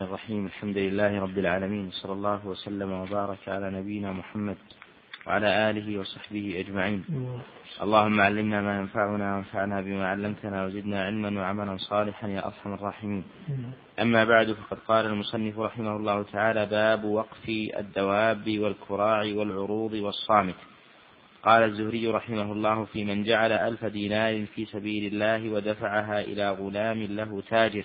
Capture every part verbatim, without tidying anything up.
الرحيم. الحمد لله رب العالمين، صلى الله وسلم وبارك على نبينا محمد وعلى آله وصحبه أجمعين. اللهم علمنا ما ينفعنا وانفعنا بما علمتنا وزدنا علما وعملا صالحا يا أرحم الراحمين. أما بعد، فقد قال المصنف رحمه الله تعالى: باب وقف الدواب والكراع والعروض والصامت. قال الزهري رحمه الله: في من جعل ألف دينار في سبيل الله ودفعها إلى غلام له تاجر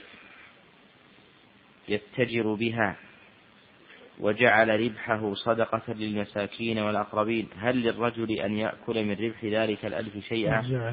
يتجر بها وجعل ربحه صدقة للمساكين والأقربين، هل للرجل أن يأكل من ربح ذلك الألف شيئا؟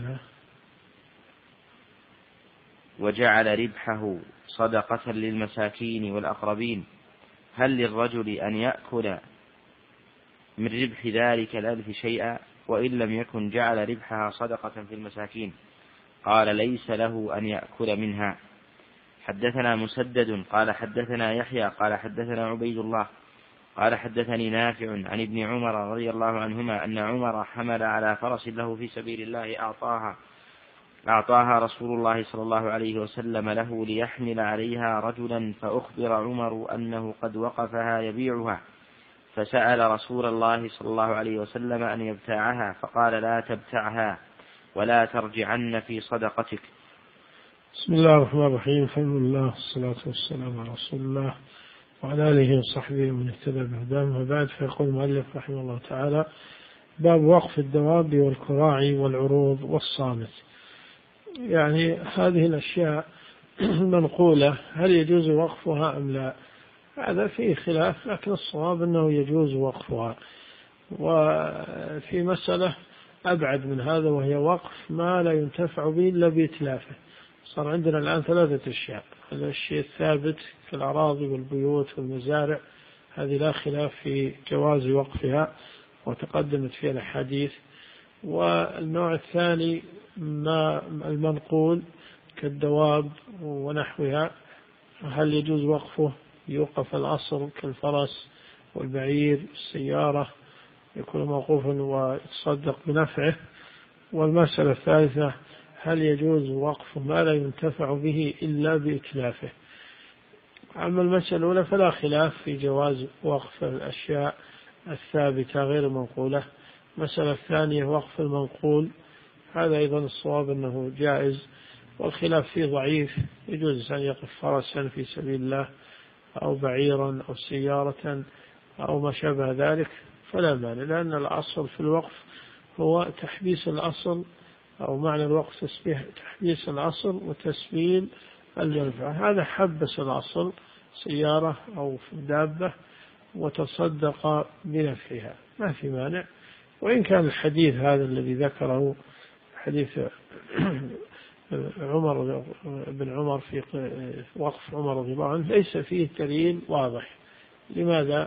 وجعل ربحه صدقة للمساكين والأقربين، هل للرجل أن يأكل من ربح ذلك الألف شيئا وإن لم يكن جعل ربحها صدقة في المساكين؟ قال: ليس له أن يأكل منها. حدثنا مسدد قال حدثنا يحيى قال حدثنا عبيد الله قال حدثني نافع عن ابن عمر رضي الله عنهما أن عمر حمل على فرس له في سبيل الله أعطاها أعطاها رسول الله صلى الله عليه وسلم له ليحمل عليها رجلا، فأخبر عمر أنه قد وقفها يبيعها، فسأل رسول الله صلى الله عليه وسلم أن يبتاعها، فقال: لا تبتعها ولا ترجعن في صدقتك. بسم الله الرحمن الرحيم. الحمد لله والصلاة والسلام على رسول الله وعلى آله وصحبه ومن اهتدى بهداه. وبعد، فيقول المؤلف رحمه الله تعالى: باب وقف الدواب والكراع والعروض والصامت. يعني هذه الأشياء المنقولة هل يجوز وقفها أم لا؟ هذا فيه خلاف، لكن الصواب أنه يجوز وقفها. وفي مسألة أبعد من هذا، وهي وقف ما لا ينتفع به إلا بإتلافه. صار عندنا الآن ثلاثة أشياء: هذا الشيء الثابت في الأراضي والبيوت والمزارع، هذه لا خلاف في جواز وقفها وتقدمت فيها الأحاديث. والنوع الثاني ما المنقول كالدواب ونحوها، هل يجوز وقفه؟ يوقف الأصل كالفرس والبعير والسيارة، يكون موقوفا ويتصدق بنفعه. والمسألة الثالثة: هل يجوز وقف ما لا ينتفع به إلا بإتلافه؟ أما المسألة الأولى فلا خلاف في جواز وقف الأشياء الثابتة غير المنقولة. المسألة الثانية وقف المنقول، هذا أيضا الصواب أنه جائز، والخلاف فيه ضعيف. يجوز أن يقف فرسا في سبيل الله أو بعيرا أو سيارة أو ما شابه ذلك، فلا مانع، لأن الأصل في الوقف هو تحبيس الأصل، أو معنى الوقف تحبيس الأصل وتسبيل المنفعة. هذا حبس الأصل سيارة أو دابة وتصدق بنفعها، ما في مانع. وإن كان الحديث هذا الذي ذكره حديث عمر بن عمر في وقف عمر رضي الله عنه ليس فيه دليل واضح. لماذا؟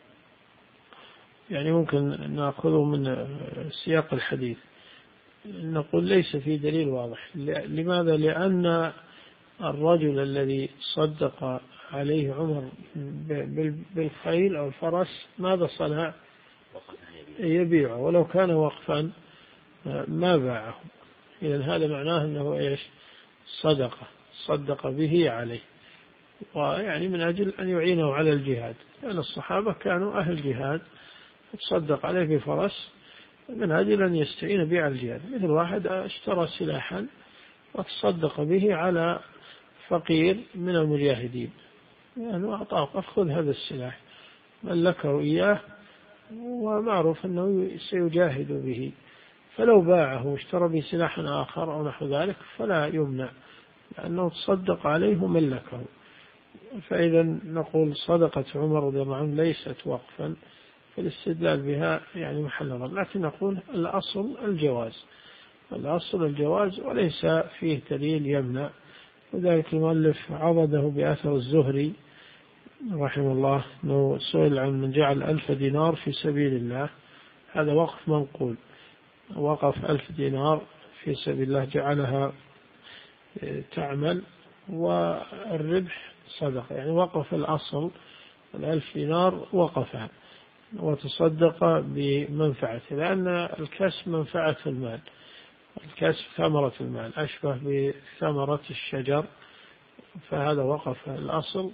يعني ممكن نأخذه من سياق الحديث، نقول ليس فيه دليل واضح. لماذا؟ لأن الرجل الذي صدق عليه عمر بالخيل أو الفرس ماذا صنع؟ يبيعه، ولو كان وقفا ما باعه. إذن هذا معناه أنه إيش؟ صدقة صدق به عليه، ويعني من أجل أن يعينه على الجهاد، لأن الصحابة كانوا أهل جهاد، تصدق عليه بفرس من أجل أن يستعين به على الجهاد. مثل واحد اشترى سلاحا وتصدق به على فقير من المجاهدين، يعني أعطاه: خذ هذا السلاح، ملكه إياه ومعروف أنه سيجاهد به، فلو باعه واشترى به سلاحا آخر أو نحو ذلك فلا يمنع، لأنه تصدق عليه وملكه. فإذا نقول صدقة عمر رضي الله عنه ليست وقفا، فالاستدلال بها يعني محل نظر، لكن نقول الأصل الجواز، الأصل الجواز وليس فيه دليل يمنع. وذلك المؤلف عضده بأثر الزهري رحمه الله أنه سئل عن من جعل ألف دينار في سبيل الله، هذا وقف منقول، وقف ألف دينار في سبيل الله جعلها تعمل والربح صدقة، يعني وقف الأصل الألف دينار وقفها وتصدق بمنفعته، لأن الكسب منفعة المال، الكسب ثمرة المال أشبه بثمرة الشجر، فهذا وقف الأصل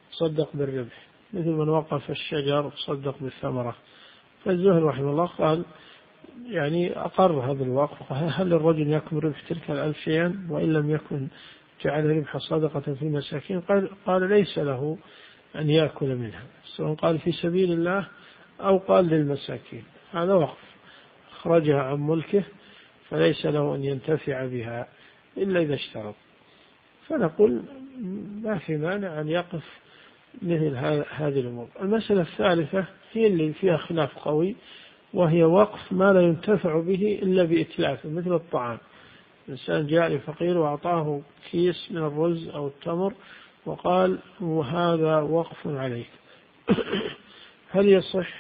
صدق بالربح، مثل من وقف الشجر صدق بالثمرة. فالزهري رحمه الله قال يعني أقر هذا الوقف، هل الرجل يكن ربح تلك الألف شيئا وإن لم يكن جعل ربح صدقة في المساكين؟ قال, قال ليس له أن يأكل منها، سواء قال في سبيل الله أو قال للمساكين، هذا وقف أخرجها عن ملكه فليس له أن ينتفع بها إلا إذا اشترط. فنقول ما في مانع أن يقف مثل هذه الأمور. المسألة الثالثة هي اللي فيها خلاف قوي، وهي وقف ما لا ينتفع به إلا بإتلافه، مثل الطعام. الإنسان جاء لفقير وأعطاه كيس من الرز أو التمر وقال وهذا وقف عليك، هل يصح؟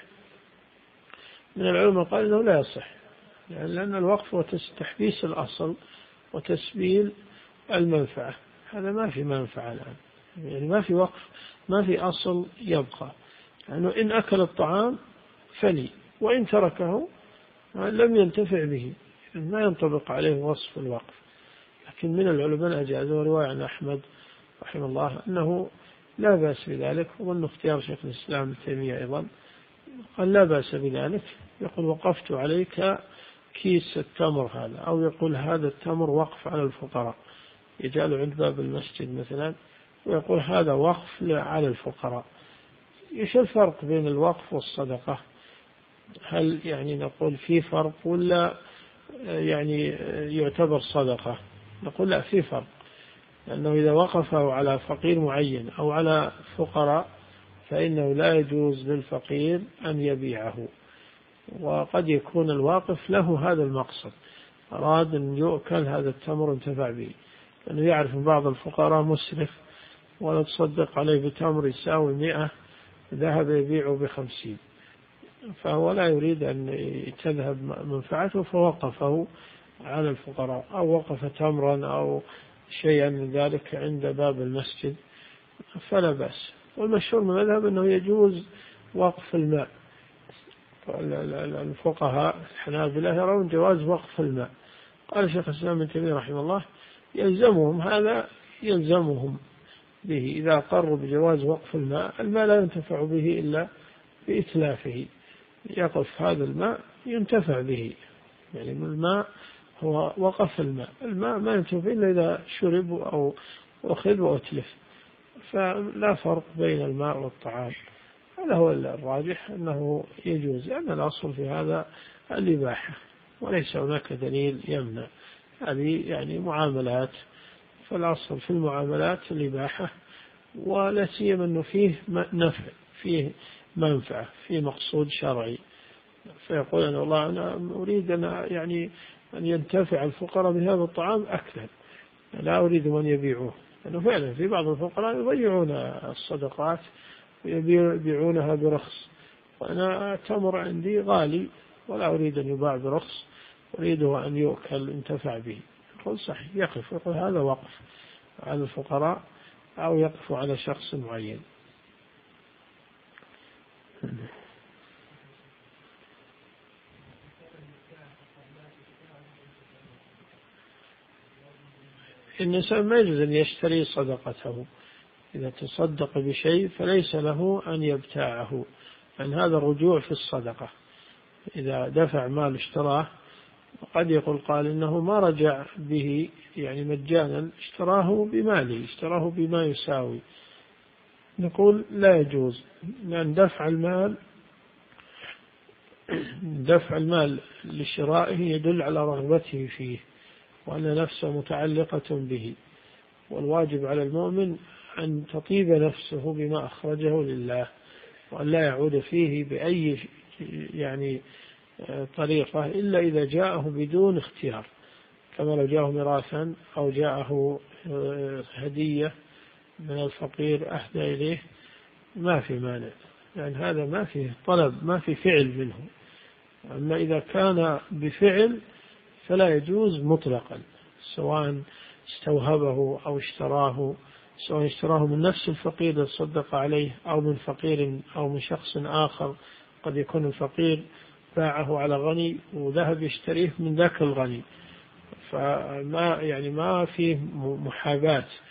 من العلماء قال إنه لا يصح، لأن الوقف هو تحبيس الأصل وتسبيل المنفعة، هذا ما في منفعة الآن، يعني ما في وقف، ما في أصل يبقى، يعني إن أكل الطعام فلي، وإن تركه لم ينتفع به، ما ينطبق عليه وصف الوقف. لكن من العلماء أجازوا رواية عن أحمد رحمه الله أنه لا بأس بذلك، وأن اختيار شيخ الإسلام ابن تيمية أيضا قال لا بأس بذلك، يقول وقفت عليك كيس التمر هذا، أو يقول هذا التمر وقف على الفقراء، يجعل عند باب المسجد مثلا ويقول هذا وقف على الفقراء. إيش الفرق بين الوقف والصدقة؟ هل يعني نقول في فرق ولا يعني يعتبر صدقة؟ نقول لا، في فرق، لأنه إذا وقفه على فقير معين أو على فقراء فإنه لا يجوز للفقير أن يبيعه، وقد يكون الواقف له هذا المقصد، أراد أن يؤكل هذا التمر انتفع به، لأنه يعرف من بعض الفقراء مسرف ولا تصدق عليه بتمر يساوي مئة ذهب يبيعه بخمسين، فهو لا يريد أن تذهب منفعته فوقفه على الفقراء، أو وقف تمرا أو شيئا من ذلك عند باب المسجد فلا بأس. والمشهور من المذهب أنه يجوز وقف الماء، الفقهاء الحنابلة يرون جواز وقف الماء. قال شيخ الإسلام ابن تيمية رحمه الله يلزمهم هذا، يلزمهم به إذا قروا بجواز وقف الماء، الماء لا ينتفع به إلا بإتلافه، يقف هذا الماء ينتفع به، يعني الماء هو وقف الماء، الماء ما ينتفع إلا إذا شرب أو أخذ وأتلف، فلا فرق بين الماء والطعام. هذا هو الراجح أنه يجوز، لأن الأصل في هذا الإباحة وليس هناك دليل يمنع، هذه يعني معاملات، فالأصل في المعاملات الإباحة، ولا سيما أنه فيه نفع، فيه منفعة، فيه مقصود شرعي، فيقول أنا والله أنا أريد أن يعني أن ينتفع الفقراء بهذا الطعام أكلا، لا أريد من يبيعوه، لأنه فعلا في بعض الفقراء يضيعون الصدقات ويبيعونها برخص، وأنا التمر عندي غالي ولا أريد أن يباع برخص، أريده أن يؤكل انتفع به. يقول صحيح، يقف، يقول هذا وقف على الفقراء أو يقف على شخص معين. الإنسان ما يجوز أن يشتري صدقته، إذا تصدق بشيء فليس له أن يبتاعه، أن هذا الرجوع في الصدقة، إذا دفع مال اشتراه قد يقول قال إنه ما رجع به يعني مجانا، اشتراه بماله، اشتراه بما يساوي، نقول لا يجوز، لأن دفع المال دفع المال لشرائه يدل على رغبته فيه وأن نفسه متعلقة به، والواجب على المؤمن أن تطيب نفسه بما أخرجه لله، وأن لا يعود فيه بأي يعني طريقة إلا إذا جاءه بدون اختيار، كما لو جاءه ميراثا أو جاءه هدية من الفقير أهدى إليه ما في مانع، يعني هذا ما فيه طلب، ما في فعل منه. أما إذا كان بفعل فلا يجوز مطلقا، سواء استوهبه أو اشتراه، سواء اشتراه من نفس الفقير يتصدق عليه أو من فقير أو من شخص آخر، قد يكون الفقير باعه على غني وذهب يشتريه من ذاك الغني، فما يعني ما فيه محاباة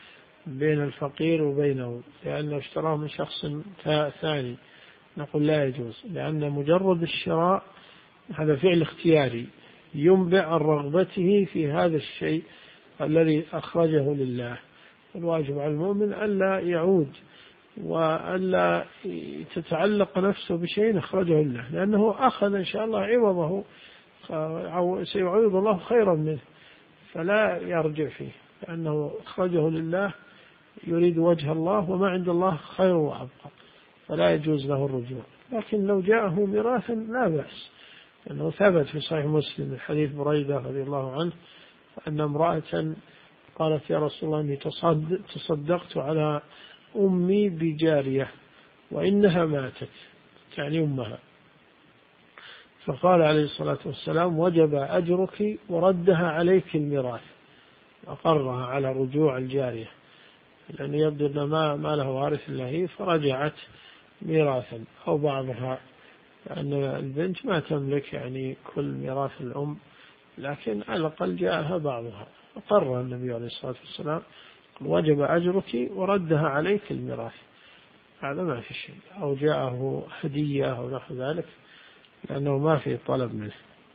بين الفقير وبينه لأنه اشتراه من شخص ثاني، نقول لا يجوز، لأن مجرد الشراء هذا فعل اختياري ينبع عن رغبته في هذا الشيء الذي أخرجه لله. الواجب على المؤمن ألا يعود وألا تتعلق نفسه بشيء أخرجه لله، لأنه أخذ إن شاء الله عوضه سيعوض الله خيرا منه، فلا يرجع فيه لأنه أخرجه لله يريد وجه الله، وما عند الله خير وأبقى، فلا يجوز له الرجوع. لكن لو جاءه ميراثا لا بأس، لأنه ثبت في صحيح مسلم من حديث بريدة رضي الله عنه أن امرأة قالت يا رسول الله إني تصدقت على أمي بجارية وإنها ماتت، يعني أمها، فقال عليه الصلاة والسلام وجب أجرك وردها عليك الميراث، أقرها على رجوع الجارية، لأن يبدو أن ما, ما له وارث إلا هي، فرجعت ميراثا أو بعضها، لأن البنت ما تملك يعني كل ميراث الأم، لكن على الأقل جاءها بعضها، أقر النبي عليه الصلاة والسلام وجب أجرك وردها عليك الميراث، هذا ما في شيء، أو جاءه هدية أو نحو ذلك، لأنه ما في طلب منه.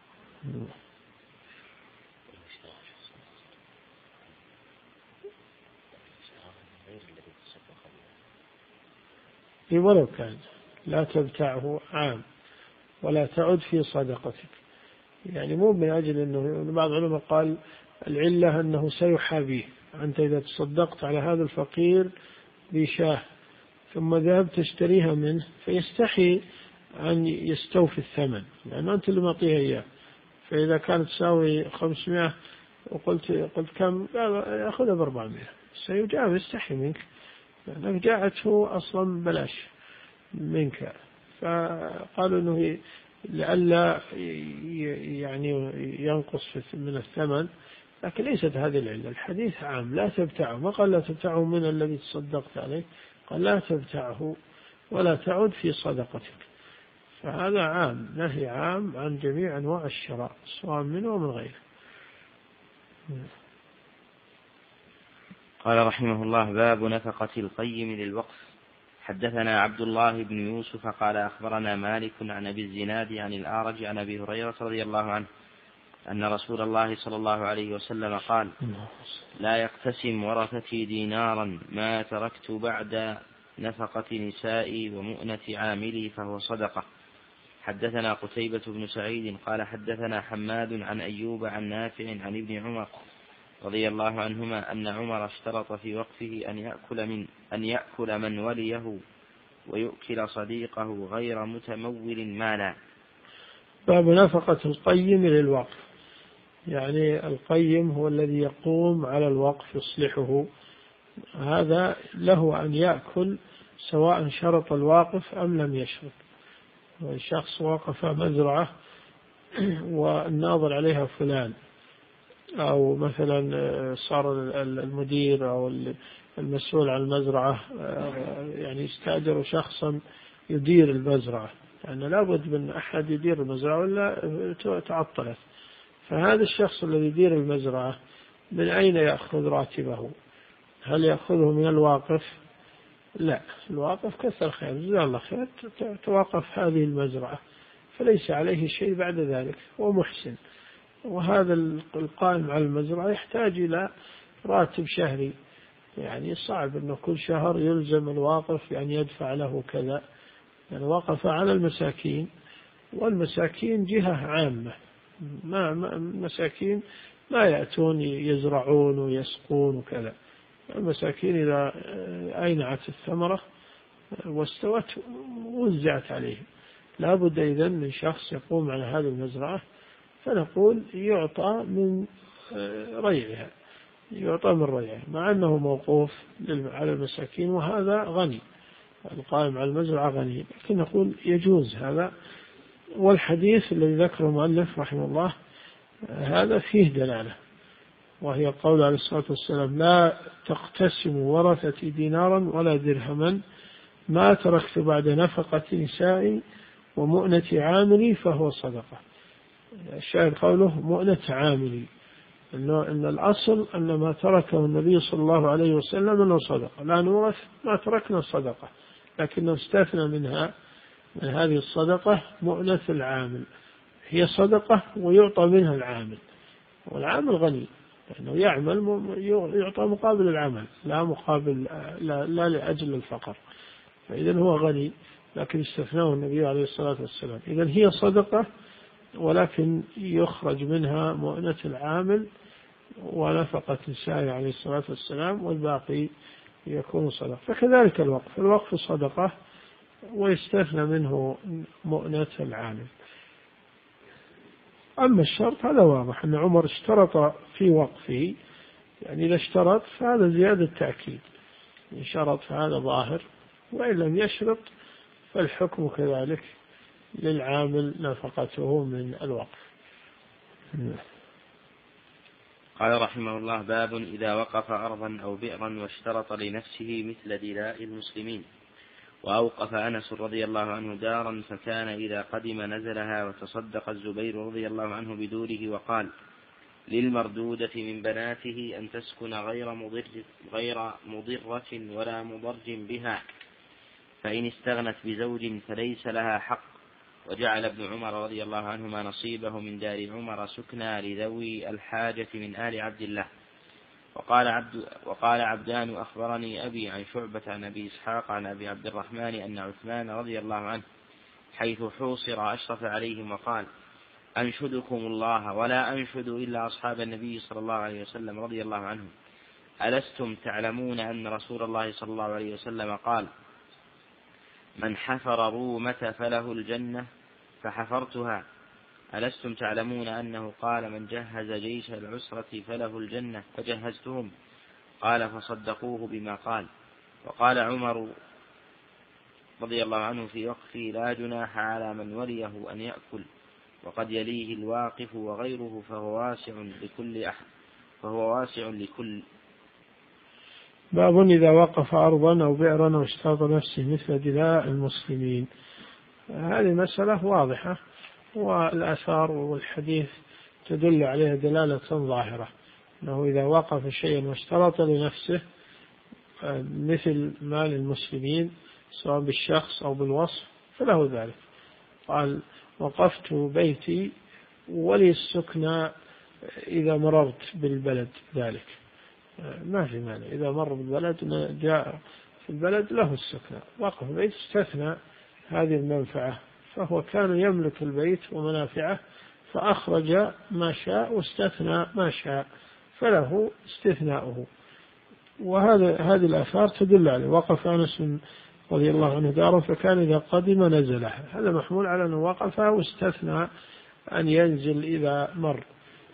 ولو كان لا تبتعه عام ولا تعد في صدقتك، يعني مو من أجل أنه، بعض العلماء قال العلة أنه سيحابيه، أنت إذا تصدقت على هذا الفقير بشاه ثم ذهبت تشتريها منه فيستحي أن يستوفي الثمن، لأنه أنت اللي معطيها إياه، فإذا كانت تساوي خمسمائة وقلت قلت كم، يأخذها بأربعمائة، سيجاب يستحي منك لأنك جاءته أصلا بلاش منك، فقالوا أنه لئلا يعني ينقص من الثمن، لكن ليست هذه العلة. الحديث عام لا تبتعه، ما قال لا تبتعه من الذي تصدقت عليه، قال لا تبتعه ولا تعد في صدقتك، فهذا عام، نهي عام عن جميع أنواع الشراء سواء منه ومن غيره. قال رحمه الله باب نفقة القيم للوقف. حدثنا عبد الله بن يوسف قال أخبرنا مالك عن أبي الزناد عن الأعرج عن أبي هريرة رضي الله عنه أن رسول الله صلى الله عليه وسلم قال لا يقتسم ورثتي دينارا ما تركت بعد نفقة نسائي ومؤنة عاملي فهو صدقة. حدثنا قتيبة بن سعيد قال حدثنا حماد عن أيوب عن نافع عن ابن عمر رضي الله عنهما أن عمر اشترط في وقفه أن يأكل من أن يأكل من وليه ويؤكل صديقه غير متمول مالا. باب نفقة القيم للوقف، يعني القيم هو الذي يقوم على الوقف يصلحه، هذا له أن يأكل سواء شرط الواقف أم لم يشرط. الشخص وقف مزرعة والناظر عليها فلان، أو مثلا صار المدير أو المسؤول عن المزرعة يعني يستأجر شخصا يدير المزرعة، يعني لابد من أحد يدير المزرعة ولا تعطلت، فهذا الشخص الذي يدير المزرعة من أين يأخذ راتبه؟ هل يأخذه من الواقف؟ لا، الواقف كثر خير جزاه الله خير توقف هذه المزرعة فليس عليه شيء بعد ذلك ومحسن، وهذا القائم على المزرعة يحتاج إلى راتب شهري، يعني صعب أنه كل شهر يلزم الواقف يعني يدفع له كذا، يعني وقف على المساكين، والمساكين جهة عامة، ما المساكين ما يأتون يزرعون ويسقون وكذا، المساكين إذا أينعت الثمرة واستوت وزعت عليهم، لا بد إذن من شخص يقوم على هذه المزرعة، فنقول يعطى من ريعها، يعطى من ريعها، مع أنه موقوف على المساكين وهذا غني، القائم على المزرعة غني، لكن نقول يجوز هذا. والحديث الذي ذكره المؤلف رحمه الله هذا فيه دلالة، وهي قول عليه الصلاة والسلام لا تقتسم ورثتي دينارا ولا درهما ما تركت بعد نفقة نسائي ومؤنة عاملي فهو صدقة. الشاهد قوله مؤنة عاملي، إنه إن الأصل أن ما تركه النبي صلى الله عليه وسلم أنه صدقة، لا نورث ما تركنا صدقة، لكنه استثنى منها من هذه الصدقة مؤنة العامل، هي صدقة ويعطى منها العامل، والعامل غني لأنه يعمل يعطى مقابل العمل لا مقابل لا, لا لأجل الفقر، فإذا هو غني لكن استثناه النبي عليه الصلاة والسلام. إذا هي صدقة ولكن يخرج منها مؤنة العامل ونفقة السائل عليه الصلاة والسلام، والباقي يكون صدقة. فكذلك الوقف، الوقف صدقة ويستثنى منه مؤنة العامل. أما الشرط هذا واضح أن عمر اشترط في وقفه، يعني إذا اشترط فهذا زيادة تأكيد، إن شرط فهذا ظاهر، وإن لم يشرط فالحكم كذلك للعامل نفقته من الوقف. قال رحمه الله: باب إذا وقف أرضا أو بئرا واشترط لنفسه مثل دلاء المسلمين. وأوقف أنس رضي الله عنه دارا فكان إذا قدم نزلها، وتصدق الزبير رضي الله عنه بدوره وقال: للمردودة من بناته أن تسكن غير مضر غير مضرة ولا مضرج بها، فإن استغنت بزوج فليس لها حق. وجعل ابن عمر رضي الله عنهما نصيبه من دار عمر سكنى لذوي الحاجة من آل عبد الله. وقال, عبد وقال عبدان أخبرني أبي عن شعبة عن أبي إسحاق عن أبي عبد الرحمن أن عثمان رضي الله عنه حيث حوصر أشرف عليهم وقال: أنشدكم الله ولا أنشد إلا أصحاب النبي صلى الله عليه وسلم رضي الله عنهم، ألستم تعلمون أن رسول الله صلى الله عليه وسلم قال: من حفر رومة فله الجنة فحفرتها؟ ألستم تعلمون أنه قال: من جهز جيش العسرة فله الجنة فجهزتهم؟ قال: فصدقوه بما قال. وقال عمر رضي الله عنه في وقفه: لا جناح على من وليه أن يأكل، وقد يليه الواقف وغيره، فهو واسع لكل أحد فهو واسع لكل. باب إذا وقف أرضا أو بئرا واشتاط نفسه مثل دلاء المسلمين. هذه مسألة واضحة، والآثار والحديث تدل عليها دلالة ظاهرة، أنه إذا وقف شيئا واشترط لنفسه مثل مال المسلمين سواء بالشخص أو بالوصف فله ذلك. قال: وقفت بيتي ولي السكنى إذا مررت بالبلد، ذلك ما في مانع، إذا مر بالبلد جاء في البلد له السكنى. وقف بيت استثنى هذه المنفعة، فهو كان يملك البيت ومنافعه فأخرج ما شاء واستثنى ما شاء، فله استثناؤه. وهذا هذه الآثار تدل عليه. وقف أنس رضي الله عنه دارا فكان إذا قدم نزلها، هذا محمول على أنه وقف واستثنى أن ينزل إذا مر،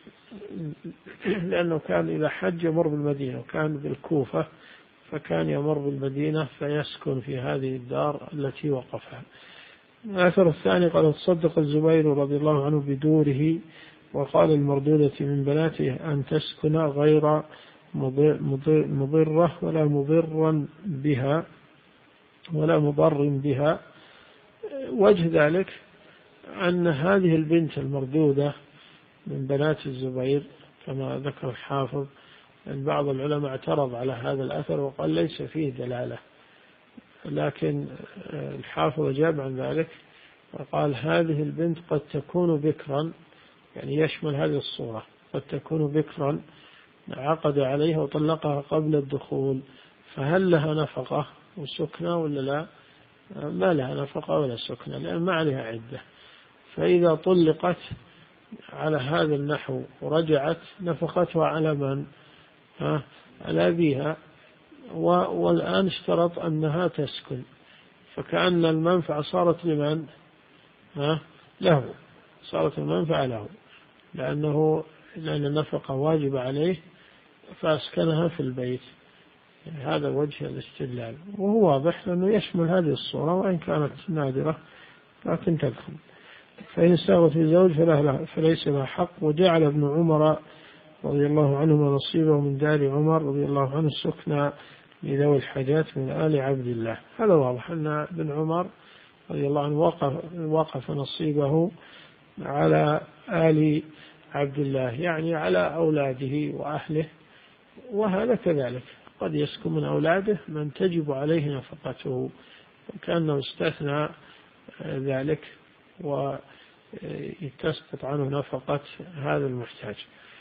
لأنه كان إذا حج يمر بالمدينة، وكان بالكوفة فكان يمر بالمدينة فيسكن في هذه الدار التي وقفها. الأثر الثاني قال: تصدق الزبير رضي الله عنه بدوره، وقال: المردودة من بناته أن تسكن غير مضرة ولا مضرا بها ولا مضر بها. وجه ذلك أن هذه البنت المردودة من بنات الزبير كما ذكر الحافظ، أن بعض العلماء اعترض على هذا الأثر وقال ليس فيه دلالة، لكن الحافظ أجاب عن ذلك وقال: هذه البنت قد تكون بكرا، يعني يشمل هذه الصورة، قد تكون بكرا عقد عليها وطلقها قبل الدخول، فهل لها نفقة وسكنة ولا لا؟ ما لها نفقة ولا سكنة، لأن ما عليها عدة. فإذا طلقت على هذا النحو ورجعت نفقتها على من؟ ها؟ على أبيها، والآن اشترط أنها تسكن، فكأن المنفعة صارت لمن؟ ها؟ له، صارت المنفعة له، لأنه لأن النفقة واجبة عليه فأسكنها في البيت. يعني هذا وجه الاستدلال، وهو واضح لأنه يشمل هذه الصورة وإن كانت نادرة لكن تدخل. فإن استغنت بزوج فليس لها حق. وجعل ابن عمر رضي الله عنهما نصيبه من دار عمر رضي الله عنه السكنى لذوي الحاجات من آل عبد الله. هذا واضح أن ابن عمر رضي الله عنه وقف, وقف نصيبه على آل عبد الله، يعني على أولاده وأهله، وهذا كذلك قد يسكن من أولاده من تجب عليه نفقته، وكأنه استثنى ذلك وتسقط عنه نفقة هذا المحتاج.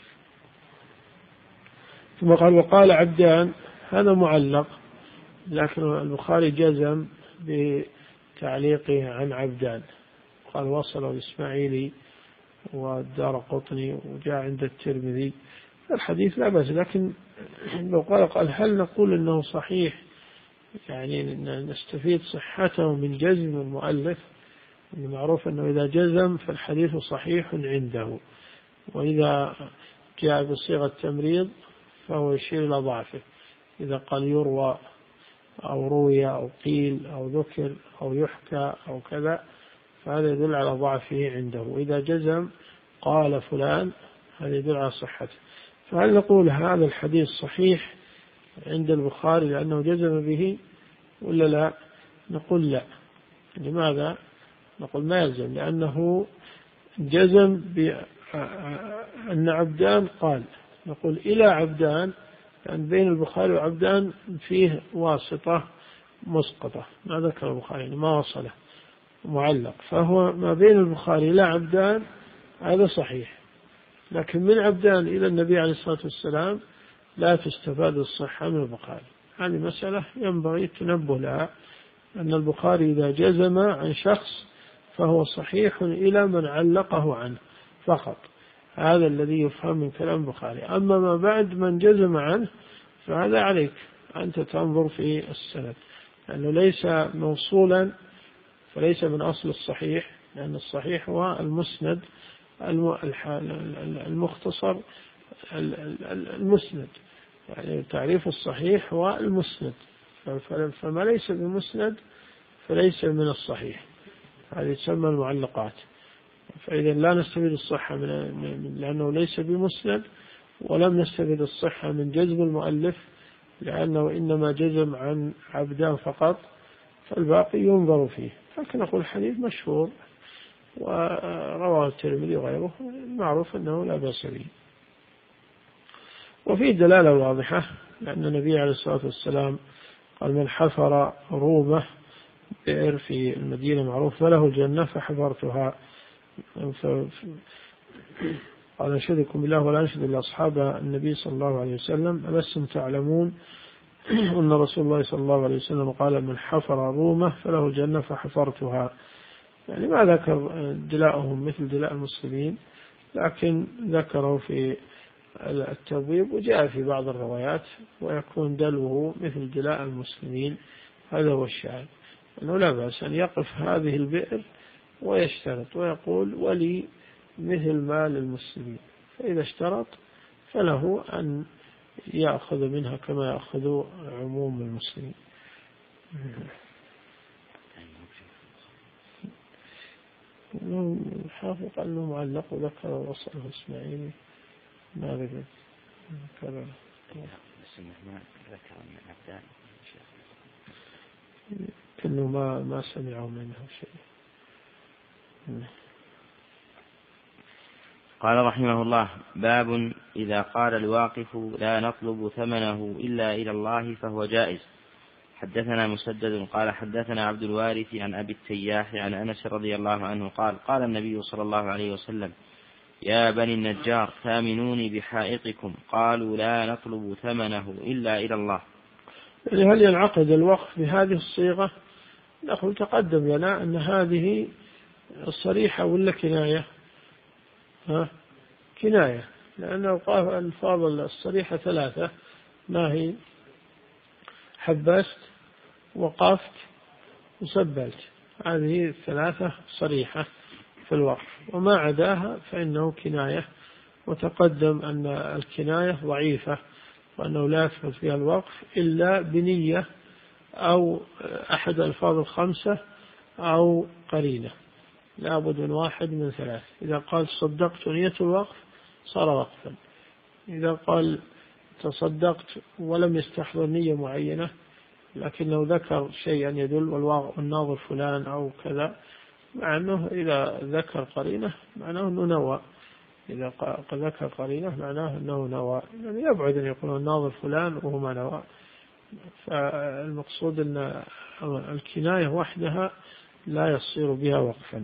ثم قال وقال عبدان، هذا معلق، لكن البخاري جزم بتعليقه عن عبدان، قال وصله الإسماعيلي والدار قطني وجاء عند الترمذي. الحديث لا بأس، لكن لو قال قال هل نقول أنه صحيح، يعني نستفيد صحته من جزم المؤلف؟ المعروف أنه إذا جزم فالحديث صحيح عنده، وإذا جاء بصيغة تمريض فهو يشير إلى ضعفه، إذا قال يروى أو روي أو قيل أو ذكر أو يحكى أو كذا فهذا يدل على ضعفه عنده، وإذا جزم قال فلان هذا يدل على صحته. فهل نقول هذا الحديث صحيح عند البخاري لأنه جزم به ولا لا؟ نقول لا. لماذا؟ نقول ما يلزم، لأنه جزم بأن عبدان قال، نقول إلى عبدان، لأن بين البخاري وعبدان فيه واسطة مسقطة ما ذكر البخاري، يعني ما وصله معلق، فهو ما بين البخاري إلى عبدان هذا صحيح، لكن من عبدان إلى النبي عليه الصلاة والسلام لا تستفاد الصحة من البخاري. هذه مسألة ينبغي التنبه لها، أن البخاري إذا جزم عن شخص فهو صحيح إلى من علقه عنه فقط، هذا الذي يفهم من كلام البخاري. أما ما بعد من جزم عنه فهذا عليك أنت تنظر في السند، لأنه ليس موصولا فليس من أصل الصحيح، لأن الصحيح هو المسند المختصر المسند، يعني تعريف الصحيح هو المسند، فما ليس بمسند فليس من الصحيح، هذه تسمى المعلقات. فإذا لا نستفيد الصحة من لأنه ليس بمسند، ولم نستفيد الصحة من جزم المؤلف لأنه إنما جزم عن عبدان فقط، فالباقي ينظر فيه. لكن أقول الحديث مشهور ورواه الترمذي وغيره، معروف أنه لا بأس به. وفيه دلالة واضحة، لأن النبي عليه الصلاة والسلام قال من حفر رومة بئر في المدينة معروف فله الجنة فحفرتها. قال أنشدكم بالله ولا أنشد إلا أصحاب النبي صلى الله عليه وسلم ألستم تعلمون أن رسول الله صلى الله عليه وسلم قال من حفر رومة فله الجنة فحفرتها، يعني ما ذكر دلاءهم مثل دلاء المسلمين، لكن ذكره في التبويب، وجاء في بعض الروايات ويكون دلوه مثل دلاء المسلمين. هذا هو الشاهد، أنه لا بأس أن يقف هذه البئر ويشترط ويقول ولي مثل ما للمسلمين، فإذا اشترط فله أن يأخذ منها كما يأخذ عموم المسلمين. الحافظ قال أنه معلق وذكر وصله إسماعيلي ما ذكر كذا كأنه ما ما سمعوا منه شيء. قال رحمه الله باب إذا قال الواقف لا نطلب ثمنه إلا إلى الله فهو جائز. حدثنا مسدد قال حدثنا عبد الوارث عن أبي التياح عن أنس رضي الله عنه قال قال النبي صلى الله عليه وسلم يا بني النجار ثامنوني بحائطكم قالوا لا نطلب ثمنه إلا إلى الله. يعني هل ينعقد الوقف بهذه الصيغة؟ نقول تقدم لنا أن هذه الصريحة ولا كناية؟ ها؟ كناية، لأنه قال الفاظ الصريحة ثلاثة، ما هي؟ حبست وقفت وسبلت، هذه الثلاثة صريحة في الوقف، وما عداها فإنه كناية، وتقدم أن الكناية ضعيفة وأنه لا يثبت فيها الوقف إلا بنية أو أحد الألفاظ الخمسة أو قرينة، لا بد من واحد من ثلاث. إذا قال صدقت نية الوقف صار وقفا، إذا قال تصدقت ولم يستحضر نية معينة لكنه ذكر شيئا يدل والناظر فلان أو كذا، مع أنه إذا ذكر قرينة معناه أنه نوى، إذا ذكر قرينة معناه أنه نوى، يعني يبعد أن يكون الناظر فلان وهو ما نوى. فالمقصود أن الكناية وحدها لا يصير بها وقفا.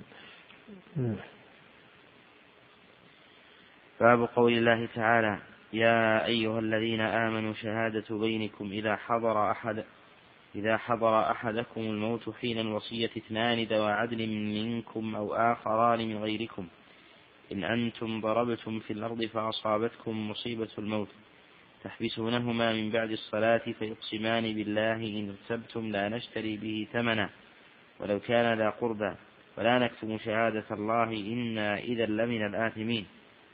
باب قول الله تعالى: يا أيها الذين آمنوا شهادة بينكم إذا حضر أحد إذا حضر أحدكم الموت حين الوصية اثنان ذوى عدل منكم أو آخران من غيركم إن أنتم ضربتم في الأرض فأصابتكم مصيبة الموت تحبسونهما من بعد الصلاة فيقسمان بالله إن ارتبتم لا نشتري به ثمنا ولو كان ذا قربى ولا نكتم شهادة الله إنا إذا لمن الآثمين.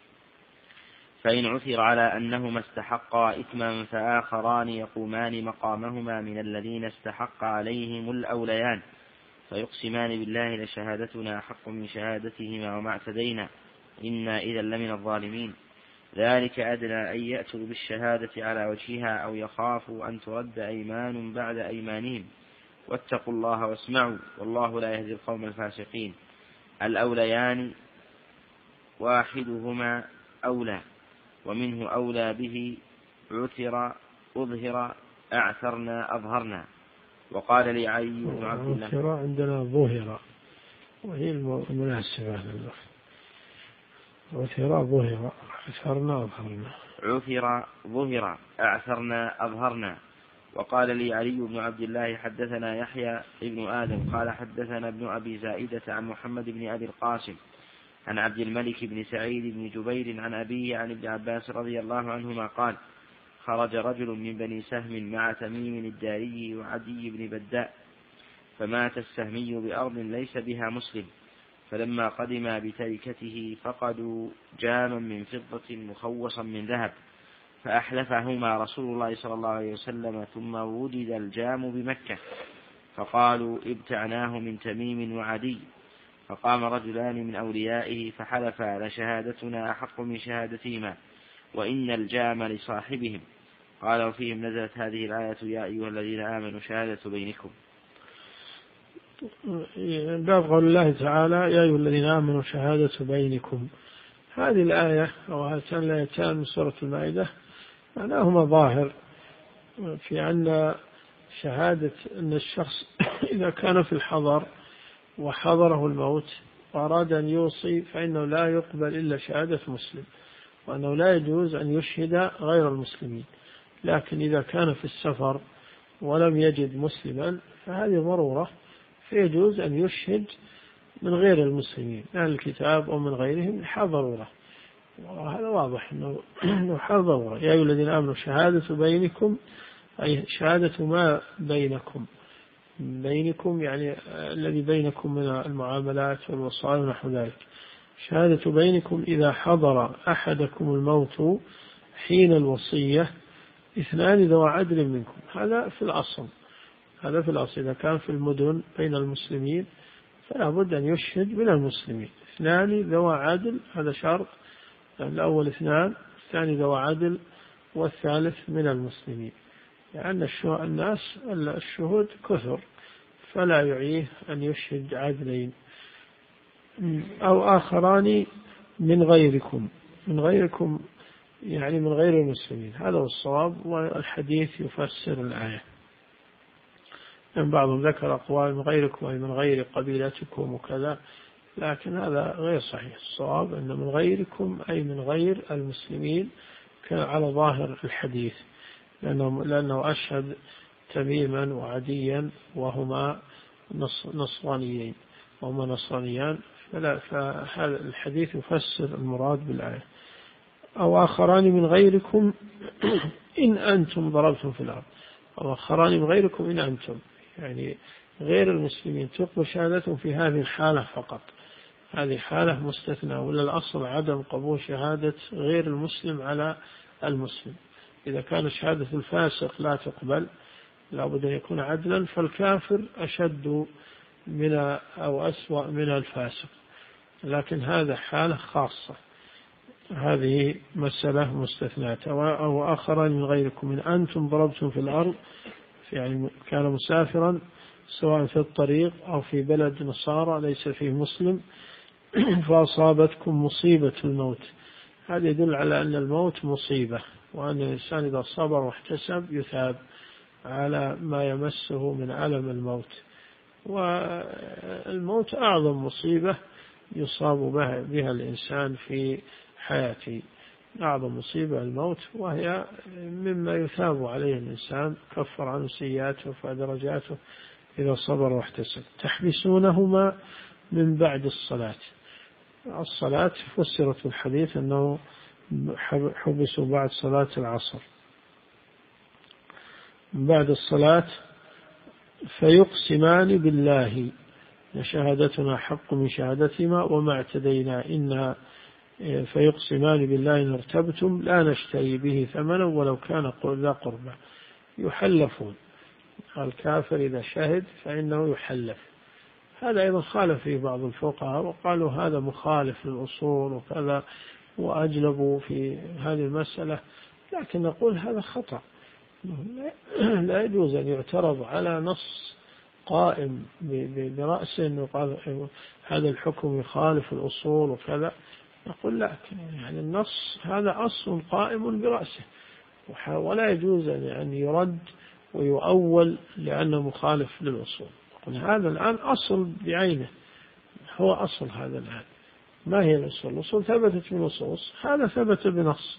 فإن عثر على أنهما استحقا إثما فآخران يقومان مقامهما من الذين استحق عليهم الأوليان فيقسمان بالله لشهادتنا أحق من شهادتهما وما اعتدينا إنا إذا لمن الظالمين. ذلك أدنى أن يأتوا بالشهادة على وجهها أو يخافوا أن ترد أيمان بعد أيمانهم واتقوا الله واسمعوا والله لا يهدي القوم الفاسقين. الأوليان واحدهما أولى ومنه أولى به عثر أظهر أعثرنا أظهرنا. وقال لي علي بن عبد الله عثر عندنا ظهر وهي المناسبة لللفظ. عثر ظهر أعثرنا أظهرنا. عثر ظهر أعثرنا أظهرنا. وقال لي علي بن عبد الله حدثنا يحيى ابن آدم قال حدثنا ابن أبي زائدة عن محمد بن أبي القاسم عن عبد الملك بن سعيد بن جبير عن أبيه عن ابن عباس رضي الله عنهما قال: خرج رجل من بني سهم مع تميم الداري وعدي بن بداء فمات السهمي بأرض ليس بها مسلم فلما قدما بتركته فقدوا جاما من فضة مخوصا من ذهب فأحلفهما رسول الله صلى الله عليه وسلم ثم وجد الجام بمكة فقالوا ابتعناه من تميم وعدي. فقام رجلان من أوليائه فحلفا لشهادتنا أحق من شهادتهما وإن الجام لصاحبهم. قال وفيهم نزلت هذه الآية: يا أيها الذين آمنوا شهادة بينكم. باب قول الله تعالى: يا أيها الذين آمنوا شهادة بينكم. هذه الآية أو هاتان الآيتان من سورة المائدة معناهما ظاهر في أن شهادة أن الشخص إذا كان في الحضر وحضره الموت وأراد أن يوصي فإنه لا يقبل إلا شهادة مسلم وأنه لا يجوز أن يشهد غير المسلمين. لكن إذا كان في السفر ولم يجد مسلما فهذه ضرورة فيجوز أن يشهد من غير المسلمين من الكتاب أو من غيرهم ضرورة. وهذا واضح أنه حال ضرورة. يا أيها الذين آمنوا شهادة بينكم أي شهادة ما بينكم بينكم يعني الذي بينكم من المعاملات والوصايا ونحو ذلك. شهادة بينكم إذا حضر أحدكم الموت حين الوصية اثنان ذوى عدل منكم. هذا في الأصل هذا في الأصل إذا كان في المدن بين المسلمين فلا بد أن يشهد من المسلمين اثنان ذوى عدل. هذا شرط. الأول اثنان الثاني ذوى عدل والثالث من المسلمين لأن يعني الناس الشهود كثر فلا يعيه أن يشهد عدلين أو آخران من غيركم من غيركم يعني من غير المسلمين. هذا هو الصواب والحديث يفسر الآية. من بعضهم ذكر أقوال من غيركم أي من غير قبيلتكم وكذا لكن هذا غير صحيح. الصواب أن من غيركم أي من غير المسلمين كان على ظاهر الحديث لأنه, لأنه أشهد تميما وعديا وهما نصرانيين وهما نصرانيان فلا فهذا الحديث يفسر المراد بالآية. أو آخران من غيركم إن أنتم ضربتم في الأرض. أو آخران من غيركم إن أنتم يعني غير المسلمين تقبل شهادتهم في هذه الحالة فقط. هذه حالة مستثنى ولا الأصل عدم قبول شهادة غير المسلم على المسلم. إذا كان شهادة الفاسق لا تقبل لا بد أن يكون عدلا فالكافر أشد من أو أسوأ من الفاسق لكن هذا حالة خاصة. هذه مسألة مستثنات. أو آخرين من غيركم إن أنتم ضربتم في الأرض يعني كان مسافرا سواء في الطريق أو في بلد نصارى ليس فيه مسلم فأصابتكم مصيبة الموت هذا يدل على أن الموت مصيبة، وأن الإنسان إذا صبر واحتسب يثاب على ما يمسه من ألم الموت. والموت أعظم مصيبة يصاب بها الإنسان في حياته، أعظم مصيبة الموت، وهي مما يثاب عليه الإنسان، كفر عنه سيئاته ودرجاته إذا صبر واحتسب. تحبسونهما من بعد الصلاة. الصلاة فسرت في الحديث أنه حبسوا بعد صلاة العصر. بعد الصلاة فيقسمان بالله شهادتنا حق من شهادتهما وما اعتدينا إنا فيقسمان بالله إن ارتبتم لا نشتري به ثمنا ولو كان ذا قربى. يحلفون، الكافر إذا شهد فإنه يحلف. هذا أيضا خالف فيه بعض الفقهاء وقالوا هذا مخالف للأصول وكذا، وأجلبوا في هذه المسألة، لكن نقول هذا خطأ. لا يجوز أن يعترض على نص قائم برأسه أنه قال هذا الحكم يخالف الأصول وكذا. نقول لا، يعني النص هذا أصل قائم برأسه، ولا يجوز أن يرد ويؤول لأنه مخالف للأصول. هذا الآن أصل بعينه، هو أصل هذا الآن. ما هي الأصول؟ الأصول ثبتت في نصوص، هذا ثبت بنص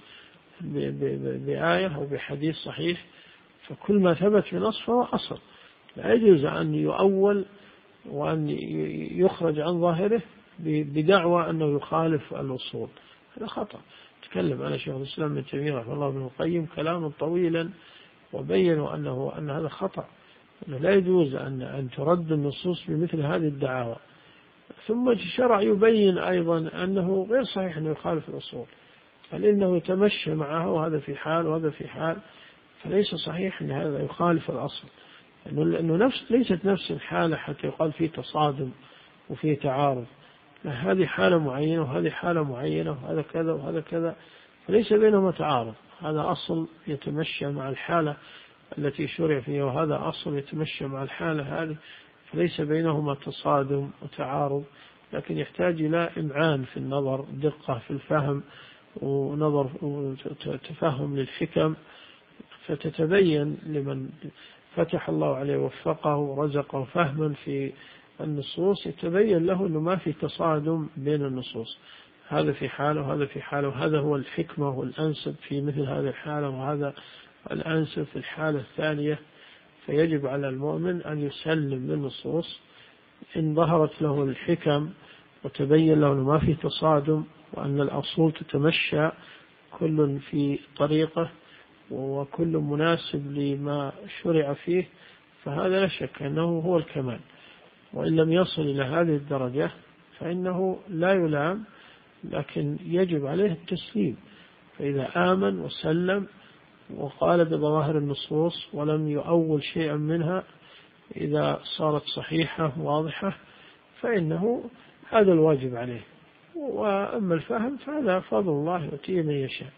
بآية أو بحديث صحيح، فكل ما ثبت في نص فهو أصل. لا يجوز أن يؤول وأن يخرج عن ظاهره بدعوى أنه يخالف الأصول، هذا خطأ. تكلم على شيخ الإسلام ابن تيمية رحمه الله بن القيم كلاما طويلا وبينوا أنه أن هذا خطأ، أنه لا يجوز أن أن ترد النصوص بمثل هذه الدعاوى. ثم الشرع يبين أيضا أنه غير صحيح أنه يخالف الأصول، بل إنه يتمشى معها، وهذا في حال وهذا في حال، فليس صحيح أن هذا يخالف الأصل، لأنه نفس ليست نفس الحالة حتى يقال فيه تصادم وفيه تعارض. هذه حالة معينة وهذه حالة معينة وهذا كذا وهذا كذا، فليس بينهما تعارض. هذا أصل يتمشى مع الحالة التي شرع فيها، وهذا أصل يتمشى مع الحالة هذه، فليس بينهما تصادم وتعارض، لكن يحتاج إلى إمعان في النظر، دقة في الفهم، ونظر وتفهم للحكم، فتتبين لمن فتح الله عليه وفقه ورزقه فهما في النصوص، يتبين له أنه ما في تصادم بين النصوص، هذا في حاله وهذا في حاله، وهذا هو الحكمة والأنسب في مثل هذه الحالة، وهذا الأنسب في الحالة الثانية. فيجب على المؤمن أن يسلم للنصوص إن ظهرت له الحكم وتبين له أنه ما في تصادم، وأن الأصول تتمشى كل في طريقه وكل مناسب لما شرع فيه، فهذا لا شك أنه هو الكمال. وإن لم يصل إلى هذه الدرجة فإنه لا يلام، لكن يجب عليه التسليم. فإذا آمن وسلم وقال بظواهر النصوص ولم يؤول شيئا منها، إذا صارت صحيحة واضحة فإنه هذا الواجب عليه. وأما الفهم فهذا فضل الله يؤتيه من يشاء.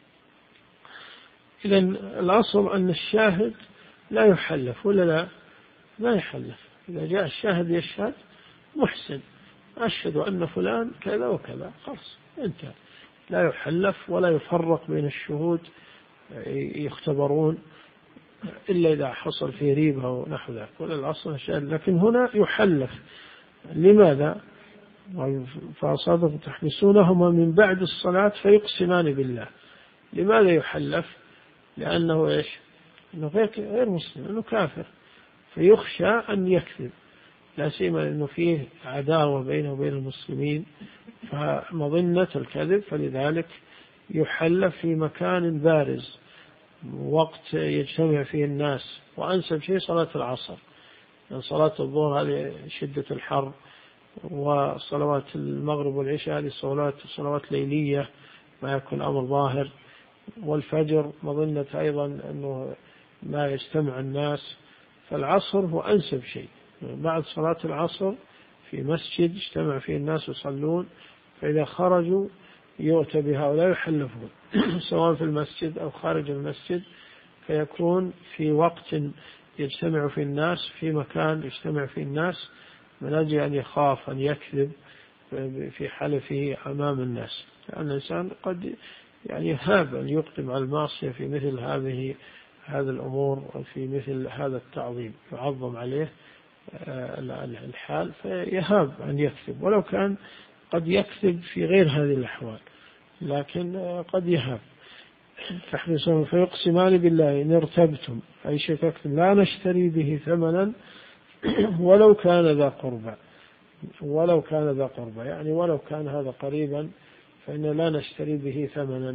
إذن الأصل أن الشاهد لا يحلف، ولا لا لا يحلف. إذا جاء الشاهد يشهد محسن، أشهد أن فلان كذا وكذا، خلاص انتهى، لا يحلف ولا يفرق بين الشهود يختبرون إلا إذا حصل في ريبة ونحو ذلك، ولا الأصل الشاهد. لكن هنا يحلف. لماذا؟ فأصادق تحبسونهما من بعد الصلاة فيقسمان بالله. لماذا يحلف؟ لأنه إيش؟ إنه غير مسلم، إنه كافر، فيخشى أن يكذب، لا سيما إنه فيه عداوة بينه وبين المسلمين، فمظنة الكذب، فلذلك يحلف في مكان بارز، وقت يجتمع فيه الناس. وأنسب شيء صلاة العصر، يعني صلاة الظهر هذه شدة الحر، وصلوات المغرب والعشاء هذه صلوات صلوات ليلية ما يكون أمر ظاهر، والفجر مظنة أيضا أنه ما يجتمع الناس. فالعصر هو أنسب شيء، بعد صلاة العصر في مسجد اجتمع فيه الناس يصلون، فإذا خرجوا يؤتى بهؤلاء يحلفون سواء في المسجد أو خارج المسجد، فيكون في وقت يجتمع فيه الناس، في مكان يجتمع فيه الناس، من أجل أن يخاف أن يكذب في حلفه أمام الناس، لأن الإنسان قد يعني يهاب أن يقدم على المعصية في مثل هذه هذه الأمور وفي مثل هذا التعظيم، يعظم عليه الحال فيهاب أن يكذب، ولو كان قد يكذب في غير هذه الأحوال، لكن قد يهاب. فيقسمان بالله إن ارتبتم أي شككتم لا نشتري به ثمنا ولو كان ذا قربى، ولو كان ذا قربى يعني ولو كان هذا قريبا فإن لا نشتري به ثمنا،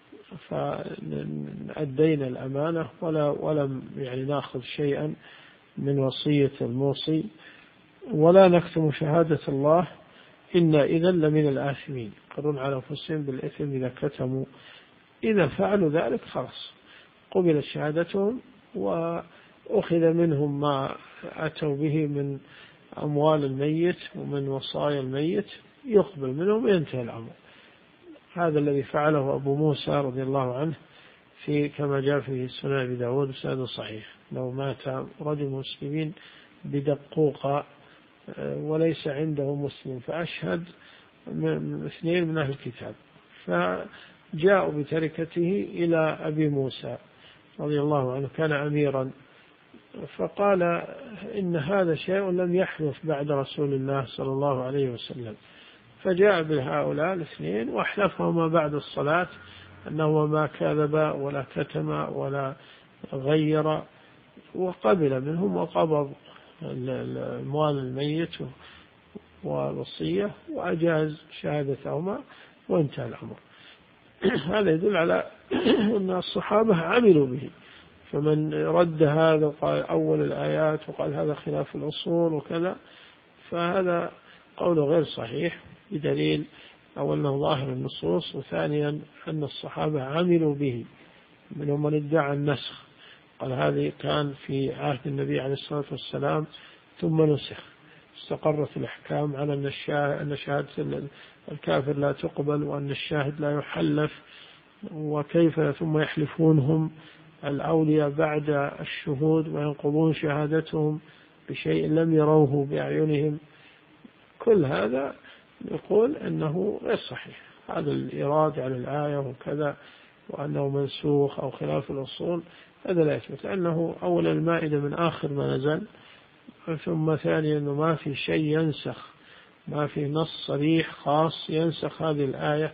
فأدينا الأمانة ولا ولم يعني نأخذ شيئا من وصية الموصي، ولا نكتم شهادة الله إنا إذا لمن الآثمين، يقرون على أنفسهم بالإثم إذا كتموا. إذا فعلوا ذلك خلاص قبلت شهادتهم وأخذ منهم ما أتوا به من أموال الميت ومن وصايا الميت، يقبل منهم وينتهي الأمر. هذا الذي فعله أبو موسى رضي الله عنه في كما جاء في سنن أبي داود بسند صحيح، لو مات رجل مسلمين بدقوقة وليس عنده مسلم فأشهد من اثنين من أهل الكتاب، فجاءوا بتركته إلى أبي موسى رضي الله عنه كان أميرا، فقال إن هذا شيء لم يحدث بعد رسول الله صلى الله عليه وسلم، فجاء بهؤلاء الاثنين وأحلفهما بعد الصلاة أنه ما كذب ولا كتم ولا غير، وقبل منهم وقبض المال الميت والوصية وأجاز شهادتهما وانتهى الأمر. هذا يدل على أن الصحابة عملوا به، فمن رد هذا وقال أول الآيات وقال هذا خلاف الأصول وكذا فهذا قول غير صحيح، بدليل أولا ظاهر النصوص، وثانيا أن الصحابة عملوا به، منهم من ادعى النسخ قال هذه كان في عهد النبي عليه الصلاة والسلام ثم نسخ، استقرت الأحكام على أن شهادة الكافر لا تقبل وأن الشاهد لا يحلف، وكيف ثم يحلفونهم الأولياء بعد الشهود وينقضون شهادتهم بشيء لم يروه بأعينهم. كل هذا يقول أنه غير صحيح، هذا الإرادة على الآية وكذا وأنه منسوخ أو خلاف الأصول هذا لا يثبت، لأنه أول المائدة من آخر ما نزل، ثم ثانيا أنه ما في شيء ينسخ، ما في نص صريح خاص ينسخ هذه الآية،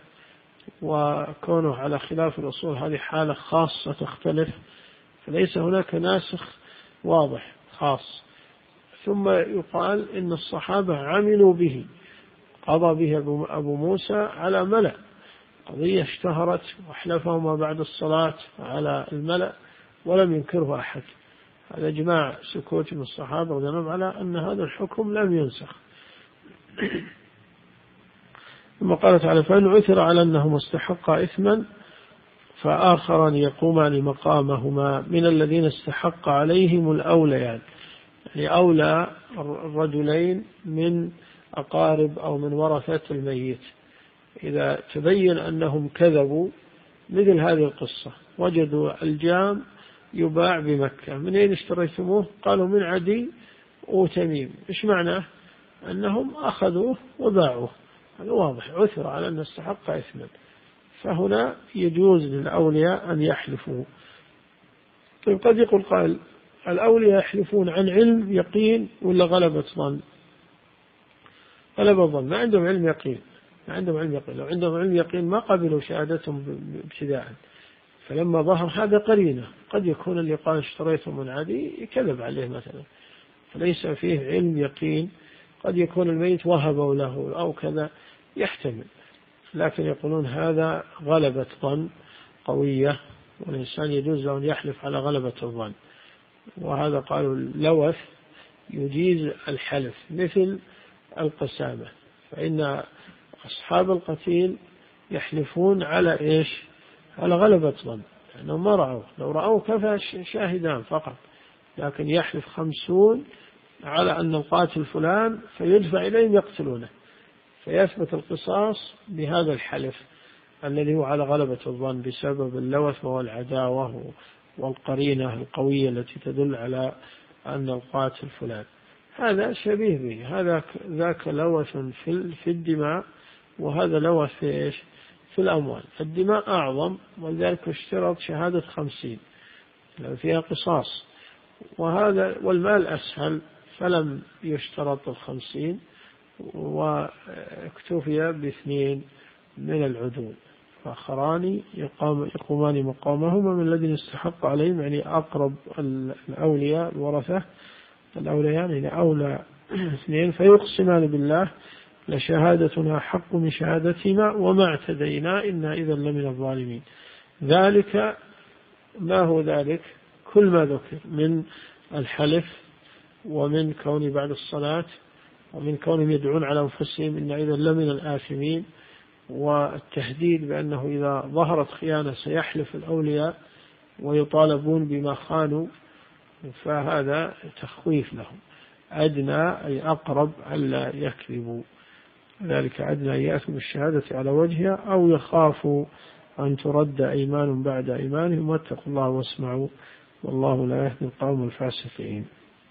وكونه على خلاف الأصول هذه حالة خاصة تختلف، فليس هناك ناسخ واضح خاص. ثم يقال إن الصحابة عملوا به، قضى به أبو موسى على ملأ، قضية اشتهرت وأحلفهما بعد الصلاة على الملأ ولم ينكره أحد، هذا إجماع سكوت من الصحابة رضي الله على أن هذا الحكم لم ينسخ. ثم قال تعالى فإن عثر على أنه استحق إثما فآخران يقومان مقامهما من الذين استحق عليهم الأوليان، يعني أولى الرجلين من أقارب أو من ورثة الميت، إذا تبين أنهم كذبوا مثل هذه القصة، وجدوا الجام يباع بمكة، من أين اشتريتموه؟ قالوا من عدي وتميم. إيش معناه؟ أنهم أخذوه وباعوه، هذا واضح، عثر على أن استحق إثما، فهنا يجوز للأولياء أن يحلفوا. طيب قد يقول قائل الأولياء يحلفون عن علم يقين ولا غلبة ظن؟ غلبة ظن، ما عندهم علم يقين، ما عندهم علم يقين، لو عندهم علم يقين ما قبلوا شهادتهم ابتداء، فلما ظهر هذا قرينة، قد يكون اللي قال اشتريته من عدي يكذب عليه مثلا، فليس فيه علم يقين، قد يكون الميت وهبوا له أو كذا يحتمل، لكن يقولون هذا غلبة ظن قوية، والإنسان يجوز له أن يحلف على غلبة الظن. وهذا قالوا اللوث يجيز الحلف مثل القسامة، فإن أصحاب القتيل يحلفون على إيش؟ على غلبة ظن، لأنهم ما رأوه، لو رأوه كفى شاهدان فقط، لكن يحلف خمسون على أن القاتل فلان فيدفع إليهم يقتلونه، فيثبت القصاص بهذا الحلف الذي هو على غلبة الظن بسبب اللوث والعداوة والقرينة القوية التي تدل على أن القاتل فلان. هذا شبيه به، هذا ذاك لوث في في الدماء، وهذا لوث في إيش؟ في الأموال. الدماء أعظم، ولذلك اشترط شهادة خمسين لأن فيها قصاص، وهذا والمال أسهل فلم يشترط الخمسين، واكتفي باثنين من العدول، فآخران يقام يقومان مقامهما من الذين استحق عليهم، يعني أقرب الأولياء الورثة الأوليان، يعني أولى اثنين، فيقسمان بالله لشهادتنا حق من شهادتنا وما اعتدينا إنا إذا لمن الظالمين. ذلك ما هو ذلك؟ كل ما ذكر من الحلف، ومن كون بعد الصلاة، ومن كونهم يدعون على أنفسهم إن إذا لمن الآثمين، والتهديد بأنه إذا ظهرت خيانة سيحلف الأولياء ويطالبون بما خانوا، فهذا تخويف لهم. أدنى أي أقرب ألا يكذبوا، ذلك أدنى أن يأتوا بالشهادة على وجهها أو يخافوا أن ترد أيمان بعد أيمانهم، واتقوا الله واسمعوا والله لا يهدي القوم الفاسقين.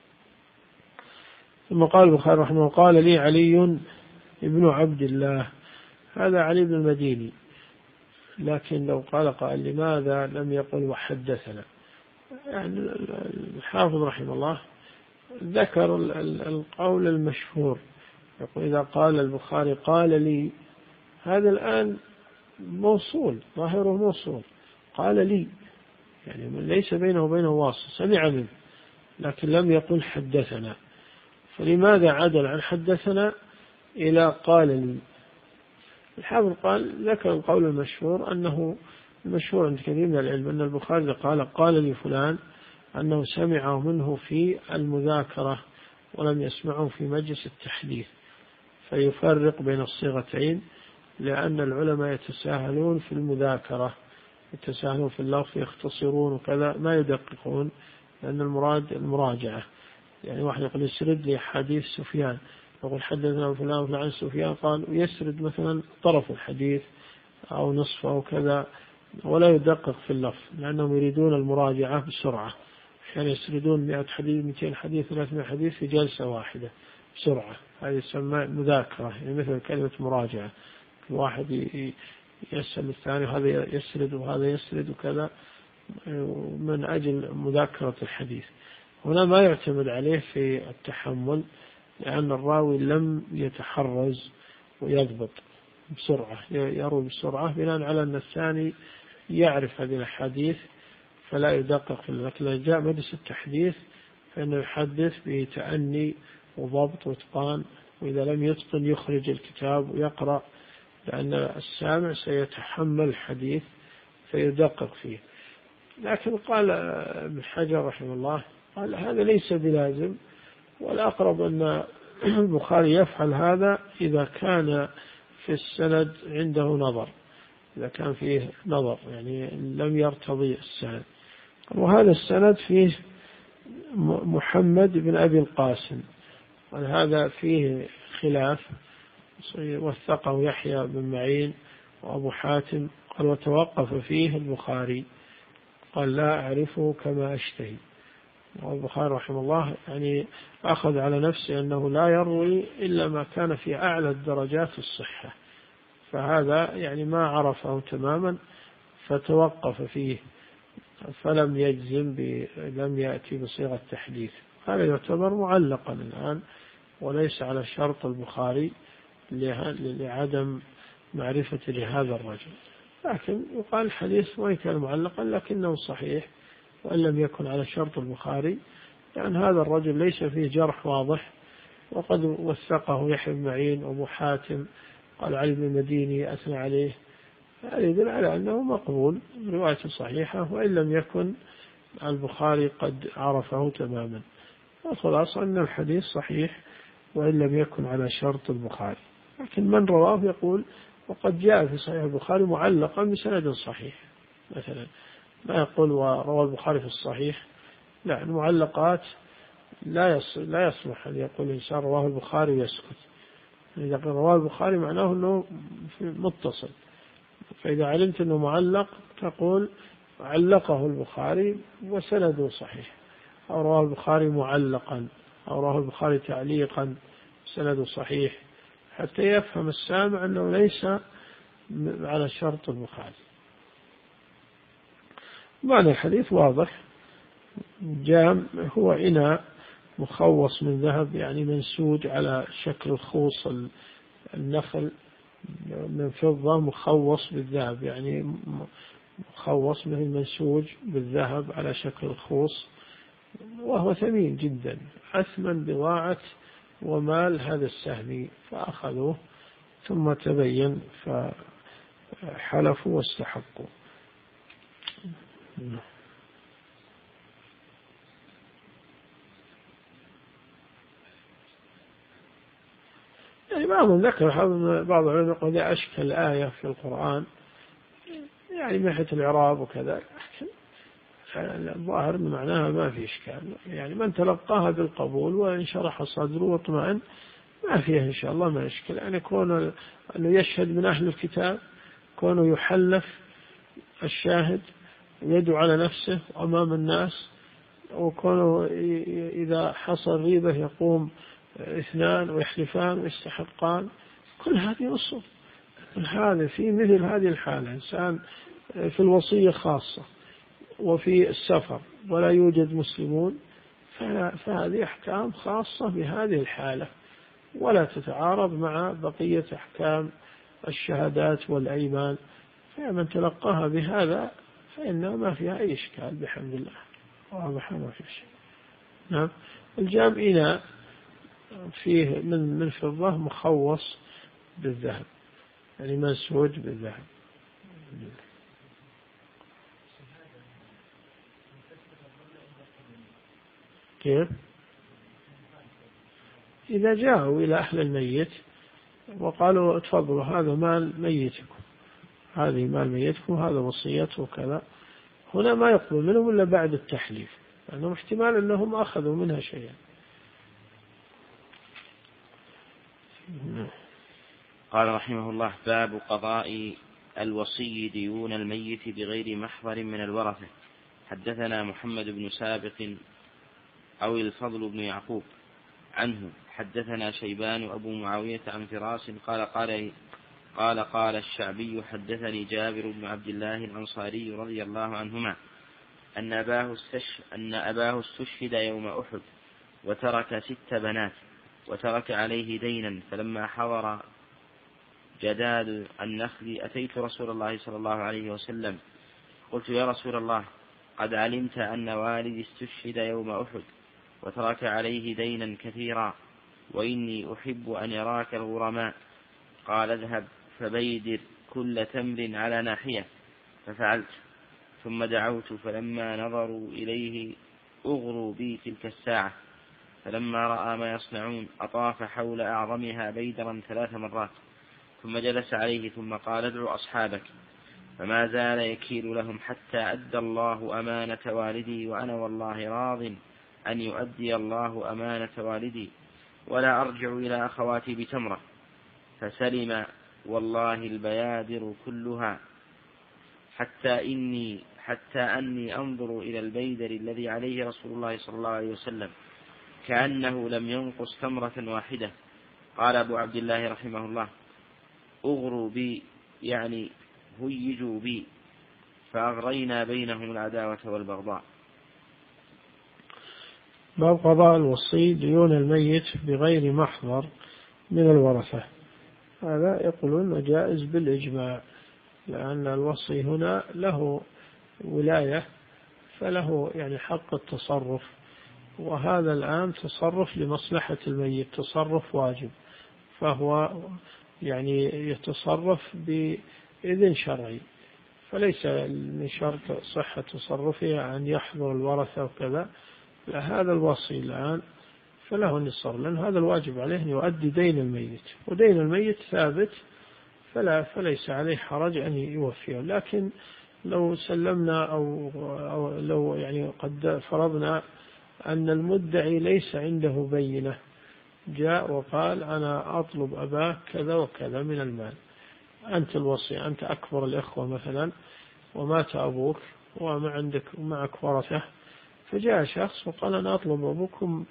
ثم قال البخاري رحمه الله: قال لي علي ابن عبد الله، هذا علي بن المديني، لكن لو قال قال لماذا لم يقل وحدثنا؟ يعني الحافظ رحمه الله ذكر القول المشهور، يقول إذا قال البخاري قال لي، هذا الآن موصول، ظاهره موصول، قال لي يعني ليس بينه وبينه واسطة، سمع منه لكن لم يقل حدثنا، فلماذا عدل عن حدثنا إلى قال لي؟ الحافظ قال ذكر القول المشهور، أنه المشهور عند كثير من العلم أن البخاري قال قال لي فلان أنه سمعه منه في المذاكرة ولم يسمعه في مجلس التحديث، فيفرق بين الصيغتين، لأن العلماء يتساهلون في المذاكرة، يتساهلون في اللفظ، يختصرون وكذا، ما يدققون، لأن المراد المراجعة. يعني واحد يقول يسرد لي حديث سفيان، يقول حدثنا فلان وفلان عن سفيان، قال ويسرد مثلا طرف الحديث أو نصفه أو كذا، ولا يدقق في اللفظ، لأنهم يريدون المراجعة بسرعة، يعني يسردون مئة حديث مئتين حديث ثلاثمائة حديث في جلسة واحدة بسرعة، هذه يسمى مذاكرة، يعني مثل كلمة مراجعة، واحد يسأل الثاني وهذا يسرد وهذا يسرد وكذا، من أجل مذاكرة الحديث. هنا ما يعتمد عليه في التحمل، لأن الراوي لم يتحرز ويضبط بسرعة، يروي بسرعة بناء على أن الثاني يعرف هذه الحديث فلا يدقق في، لكن إذا جاء مجلس التحديث فإنه يحدث بتأني وضبط واتقان، وإذا لم يتقن يخرج الكتاب ويقرأ، لأن السامع سيتحمل الحديث فيدقق فيه. لكن قال ابن حجر رحمه الله قال هذا ليس بلازم، والأقرب أن البخاري يفعل هذا إذا كان في السند عنده نظر، إذا كان فيه نظر يعني لم يرتضي السند. وهذا السند فيه محمد بن أبي القاسم، وهذا فيه خلاف، وثقه يحيى بن معين وأبو حاتم، قال وتوقف فيه البخاري، قال لا أعرفه كما أشتهي. والبخاري رحمه الله يعني أخذ على نفسه أنه لا يروي إلا ما كان في أعلى الدرجات الصحة، فهذا يعني ما عرفه تماما فتوقف فيه، فلم يجزم لم يأتي بصيغة تحديث. هذا يعتبر معلقا الآن وليس على شرط البخاري لعدم معرفة لهذا الرجل، لكن يقال الحديث وإن كان معلقا لكنه صحيح وإن لم يكن على شرط البخاري، لأن هذا الرجل ليس فيه جرح واضح، وقد وثقه يحيى بن معين وأبو حاتم، قال علي بن المديني أثنى عليه، هذا يدل على أنه مقبول رواية صحيحة وإن لم يكن البخاري قد عرفه تماما. الخلاصة أن الحديث صحيح وإن لم يكن على شرط البخاري، لكن من رواه يقول وقد جاء في صحيح البخاري معلقا بسند صحيح مثلا، ما يقول وروى البخاري في الصحيح، لا، المعلقات لا لا يصلح أن يقول إنسان رواه البخاري ويسكت، إذا رواه البخاري معناه أنه متصل، فإذا علمت أنه معلق تقول علقه البخاري وسنده صحيح، أو رواه البخاري معلقا أو رواه البخاري تعليقا سند صحيح، حتى يفهم السامع أنه ليس على شرط البخاري. معنى الحديث واضح. جام هو إناء مخوص من ذهب، يعني منسوج على شكل الخوص النخل، من فضة مخوص بالذهب، يعني مخوص مثل منسوج بالذهب على شكل الخوص، وهو ثمين جدا، أثمن بضاعة ومال هذا السهمي، فأخذوه ثم تبين فحلفوا واستحقوا. يعني بعضهم ذكر بعض العلماء قد أشكل آية في القرآن يعني من ناحية الإعراب وكذا، الظاهر من معناها ما في إشكال، يعني من تلقاها بالقبول وإن شرح صدره واطمئن ما فيها إن شاء الله ما إشكال. يعني كونه أنه يشهد من أهل الكتاب، كونه يحلف الشاهد يدعو على نفسه أمام الناس، وكونه إذا حصل ريبة يقوم اثنان ويحلفان ويستحقان، كل هذه نصوص. هذا في مثل هذه الحالة إنسان في الوصية خاصة وفي السفر ولا يوجد مسلمون، فهذه أحكام خاصة بهذه الحالة ولا تتعارض مع بقية أحكام الشهادات والأيمان، فمن تلقاها بهذا فإنها ما فيها أي إشكال بحمد الله، واضح ما في شيء. نعم. الجام إناء فيه من من فضة مخوص بالذهب، يعني منسوج بالذهب. كيف؟ إذا جاءوا إلى أهل الميت وقالوا تفضلوا هذا مال ميتكم، هذه مال ميتكم، هذا وصيته كذا، هنا ما يقبل منهم إلا بعد التحليف، لأنهم احتمال أنهم أخذوا منها شيئا. قال رحمه الله: باب قضاء الوصي ديون الميت بغير محضر من الورثة. حدثنا محمد بن سابق أو الفضل بن يعقوب عنه حدثنا شيبان أبو معاوية عن فراس قال قال قال قال الشعبي: حدثني جابر بن عبد الله الأنصاري رضي الله عنهما أن أباه أن أباه استشهد يوم أحد وترك ست بنات وترك عليه دينا، فلما حضر جداد النخل أتيت رسول الله صلى الله عليه وسلم قلت: يا رسول الله، قد علمت أن والدي استشهد يوم أحد وترك عليه دينا كثيرا، وإني أحب أن يراك الغرماء. قال: اذهب فبيدر كل تمر على ناحية. ففعلت، ثم دعوت، فلما نظروا إليه أغروا بي تلك الساعة، فلما رأى ما يصنعون أطاف حول أعظمها بيدرا ثلاث مرات، ثم جلس عليه، ثم قال: ادعوا أصحابك. فما زال يكيل لهم حتى أدى الله أمانة والدي، وأنا والله راض أن يؤدي الله أمانة والدي، ولا أرجع إلى أخواتي بتمرة. فسلم والله البيادر كلها، حتى إني حتى أني أنظر إلى البيدر الذي عليه رسول الله صلى الله عليه وسلم كأنه لم ينقص تمرة واحدة. قال أبو عبد الله رحمه الله: أغروا بي يعني هيجوا بي، فأغرينا بينهم العداوة والبغضاء. باب قضاء الوصي ديون الميت بغير محضر من الورثة. هذا يقولون جائز بالإجماع، لأن الوصي هنا له ولاية، فله يعني حق التصرف، وهذا الآن تصرف لمصلحة الميت، تصرف واجب، فهو يعني يتصرف بإذن شرعي، فليس من شرط صحة تصرفه أن يحضر الورثة وكذا. هذا الوصي الآن فله أن يصر، لأن هذا الواجب عليه أن يؤدي دين الميت، ودين الميت ثابت، فلا فليس عليه حرج أن يوفيه. لكن لو سلمنا أو, أو لو يعني قد فرضنا أن المدعي ليس عنده بينة، جاء وقال: أنا أطلب أباك كذا وكذا من المال، أنت الوصي، أنت أكبر الإخوة مثلا، ومات أبوك وما عندك معك ورثة، فجاء شخص وقال: أنا أطلب أبوكم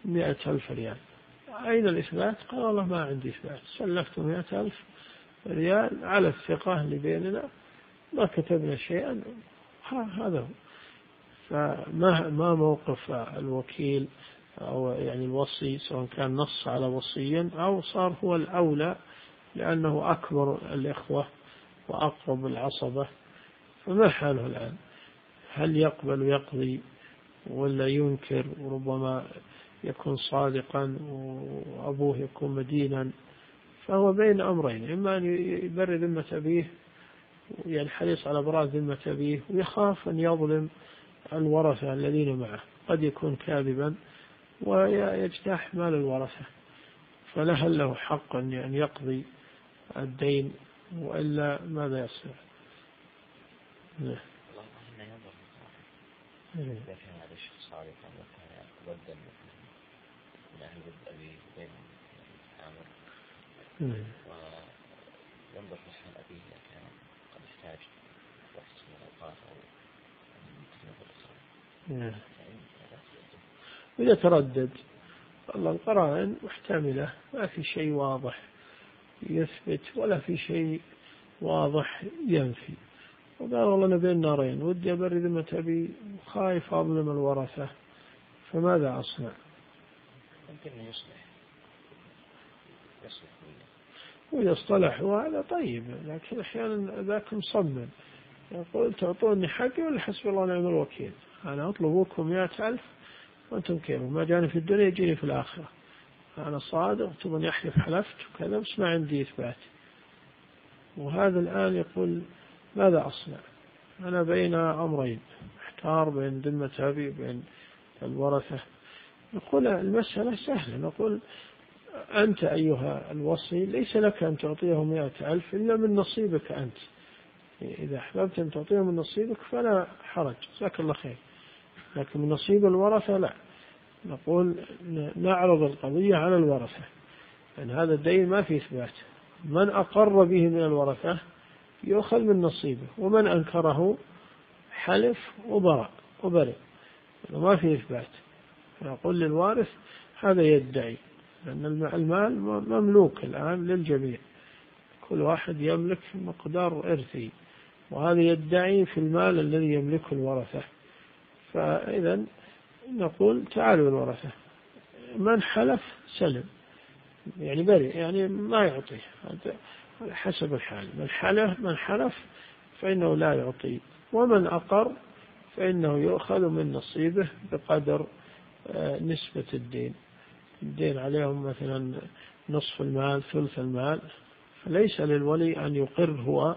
مئة ألف ريال. أين الإثبات؟ قال والله ما عندي إثبات، سلفت مئة ألف ريال على الثقة اللي بيننا، ما كتبنا شيئا، هذا هو. فما ما موقف الوكيل أو يعني الوصي، سواء كان نص على وصي أو صار هو الأولى لأنه أكبر الإخوة وأقرب العصبة، فما حاله الآن؟ هل يقبل ويقضي ولا ينكر؟ وربما يكون صادقا وأبوه يكون مدينا، فهو بين أمرين: إما أن يبرر ذمة أبيه، يعني حريص على براءة ذمة أبيه، ويخاف أن يظلم الورثة الذين معه، قد يكون كاذبا ويجتاح مال الورثة، فلهل له حق أن يقضي الدين وإلا ماذا يصير؟ الله أنه ينظر إذا كان هذا الشخص صادقا وكان ودا من أهل ود أبيه بين عامر، وينظر في حال أبيه إذا كان قد احتاج وحس من الأوقات أو تكلف الإخراج إذا تردد. والله القرائن محتملة، ما في شيء واضح يثبت ولا في شيء واضح ينفي. وقال والله أنا بين نارين، ودي أبرد ذمة أبي وخايف أظلم الورثة، فماذا أصنع؟ يمكن أن يصلح يصلح وإذا اصطلح هذا طيب، لكن أحيانا ذاك مصمم يقول تعطوني حقي ولا حسب الله ونعم الوكيل، أنا أطلبكم مئة ألف وأنتم كيف، ما جاني في الدنيا يجيني في الآخرة، أنا صادق، تبون يحلف حلفت وكذا، بس ما عندي إثبات. وهذا الآن يقول ماذا أصنع؟ أنا بين أمرين، احتار بين ذمة أبي وبين الورثة. نقول المسألة سهلة، نقول أنت أيها الوصي ليس لك أن تعطيه مئة ألف إلا من نصيبك أنت، إذا أحببت أن تعطيه من نصيبك فلا حرج، جزاك الله خير، لكن من نصيب الورثة لا. نقول نعرض القضية على الورثة، لأن هذا الدين ما فيه إثبات، من أقر به من الورثة يؤخذ من نصيبه، ومن أنكره حلف وبرأ وبرئ، ما فيه إثبات. نقول للوارث هذا يدعي، لأن المال مملوك الآن للجميع، كل واحد يملك مقدار إرثي، وهذا يدعي في المال الذي يملكه الورثة. فإذا نقول تعالوا الورثة، من حلف سلم، يعني بريء، يعني ما يعطيه حسب الحال، من حلف من حلف فإنه لا يعطي، ومن أقر فإنه يؤخذ من نصيبه بقدر نسبة الدين. الدين عليهم مثلا نصف المال ثلث المال، فليس للولي أن يقر هو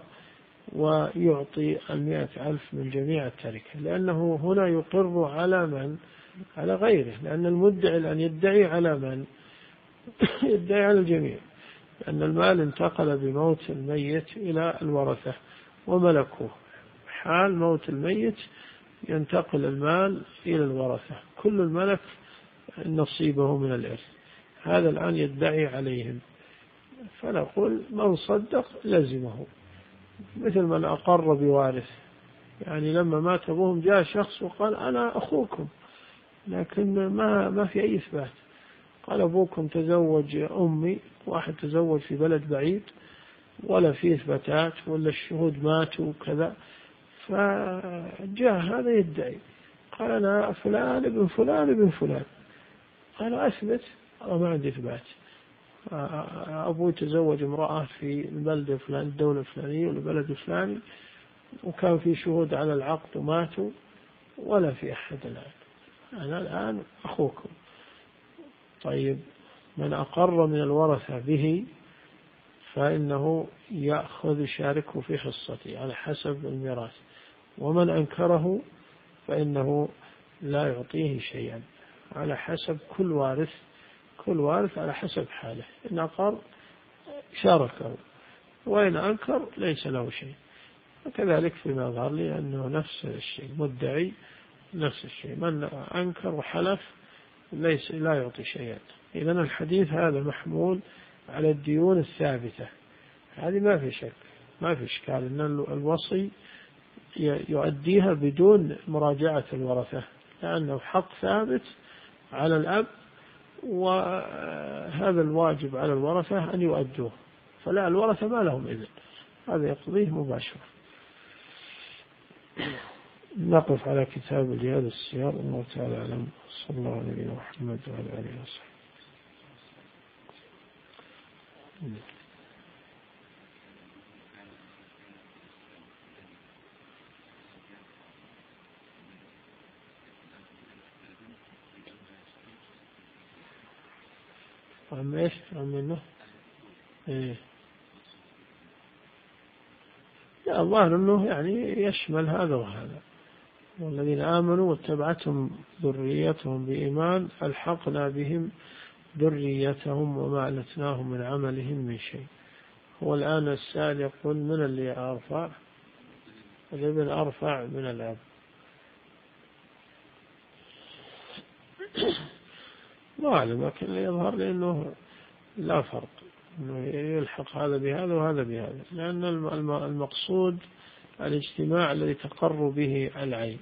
ويعطي المئة ألف من جميع التركة، لأنه هنا يقر على من؟ على غيره، لأن المدعي الآن يدعي على من؟ يدعي على الجميع، لأن المال انتقل بموت الميت إلى الورثة وملكوه، حال موت الميت ينتقل المال إلى الورثة، كل الملك نصيبه من الإرث، هذا الآن يدعي عليهم. فنقول من صدق لزمه، مثل من أقر بوارث، يعني لما مات أبوهم جاء شخص وقال أنا أخوكم، لكن ما ما في أي إثبات، قال أبوكم تزوج أمي، واحد تزوج في بلد بعيد ولا فيه إثباتات ولا الشهود ماتوا وكذا، فجاء هذا يدعي قال أنا فلان ابن فلان ابن فلان، قال أثبت، ما عندي إثبات، أبوي تزوج امرأة في البلد الفلاني الدولة الفلانية ولا البلد الفلاني وكان في شهود على العقد وماتوا ولا في أحد الآن، أنا الآن أخوكم. طيب من أقر من الورثة به فإنه يأخذ شاركه في حصته على حسب الميراث، ومن أنكره فإنه لا يعطيه شيئا، على حسب كل وارث، كل وارث على حسب حاله، إن أقر شاركه وإن أنكر ليس له شيء. وكذلك فيما ظهر لي أنه نفس الشيء، مدعي نفس الشيء، من أنكر وحلف ليس لا يعطي شيئا. إذن الحديث هذا محمول على الديون الثابتة، هذه ما في شك، ما في إشكال أن الوصي يؤديها بدون مراجعة الورثة، لأنه حق ثابت على الأب وهذا الواجب على الورثة أن يؤدوه، فلا الورثة ما لهم إذن، هذا يقضيه مباشرة. نقف على كتاب جهاد السيار. الله تعالى أعلم. صلى الله عليه وسلم محمد وعلى آله وصحبه. عم إيش عم منه إيه؟ لا الظاهر أنه يعني يشمل هذا وهذا. والذين آمنوا واتبعتهم ذريتهم بإيمان ألحقنا بهم ذريتهم وما ألتناهم من عملهم من شيء. هو الآن السائل يقول من اللي أرفع؟ الابن أرفع من الأب. ما أعلم، لكن اللي يظهر لأنه لا فرق أنه يلحق هذا بهذا وهذا بهذا، لأن المقصود الاجتماع الذي تقر به العين.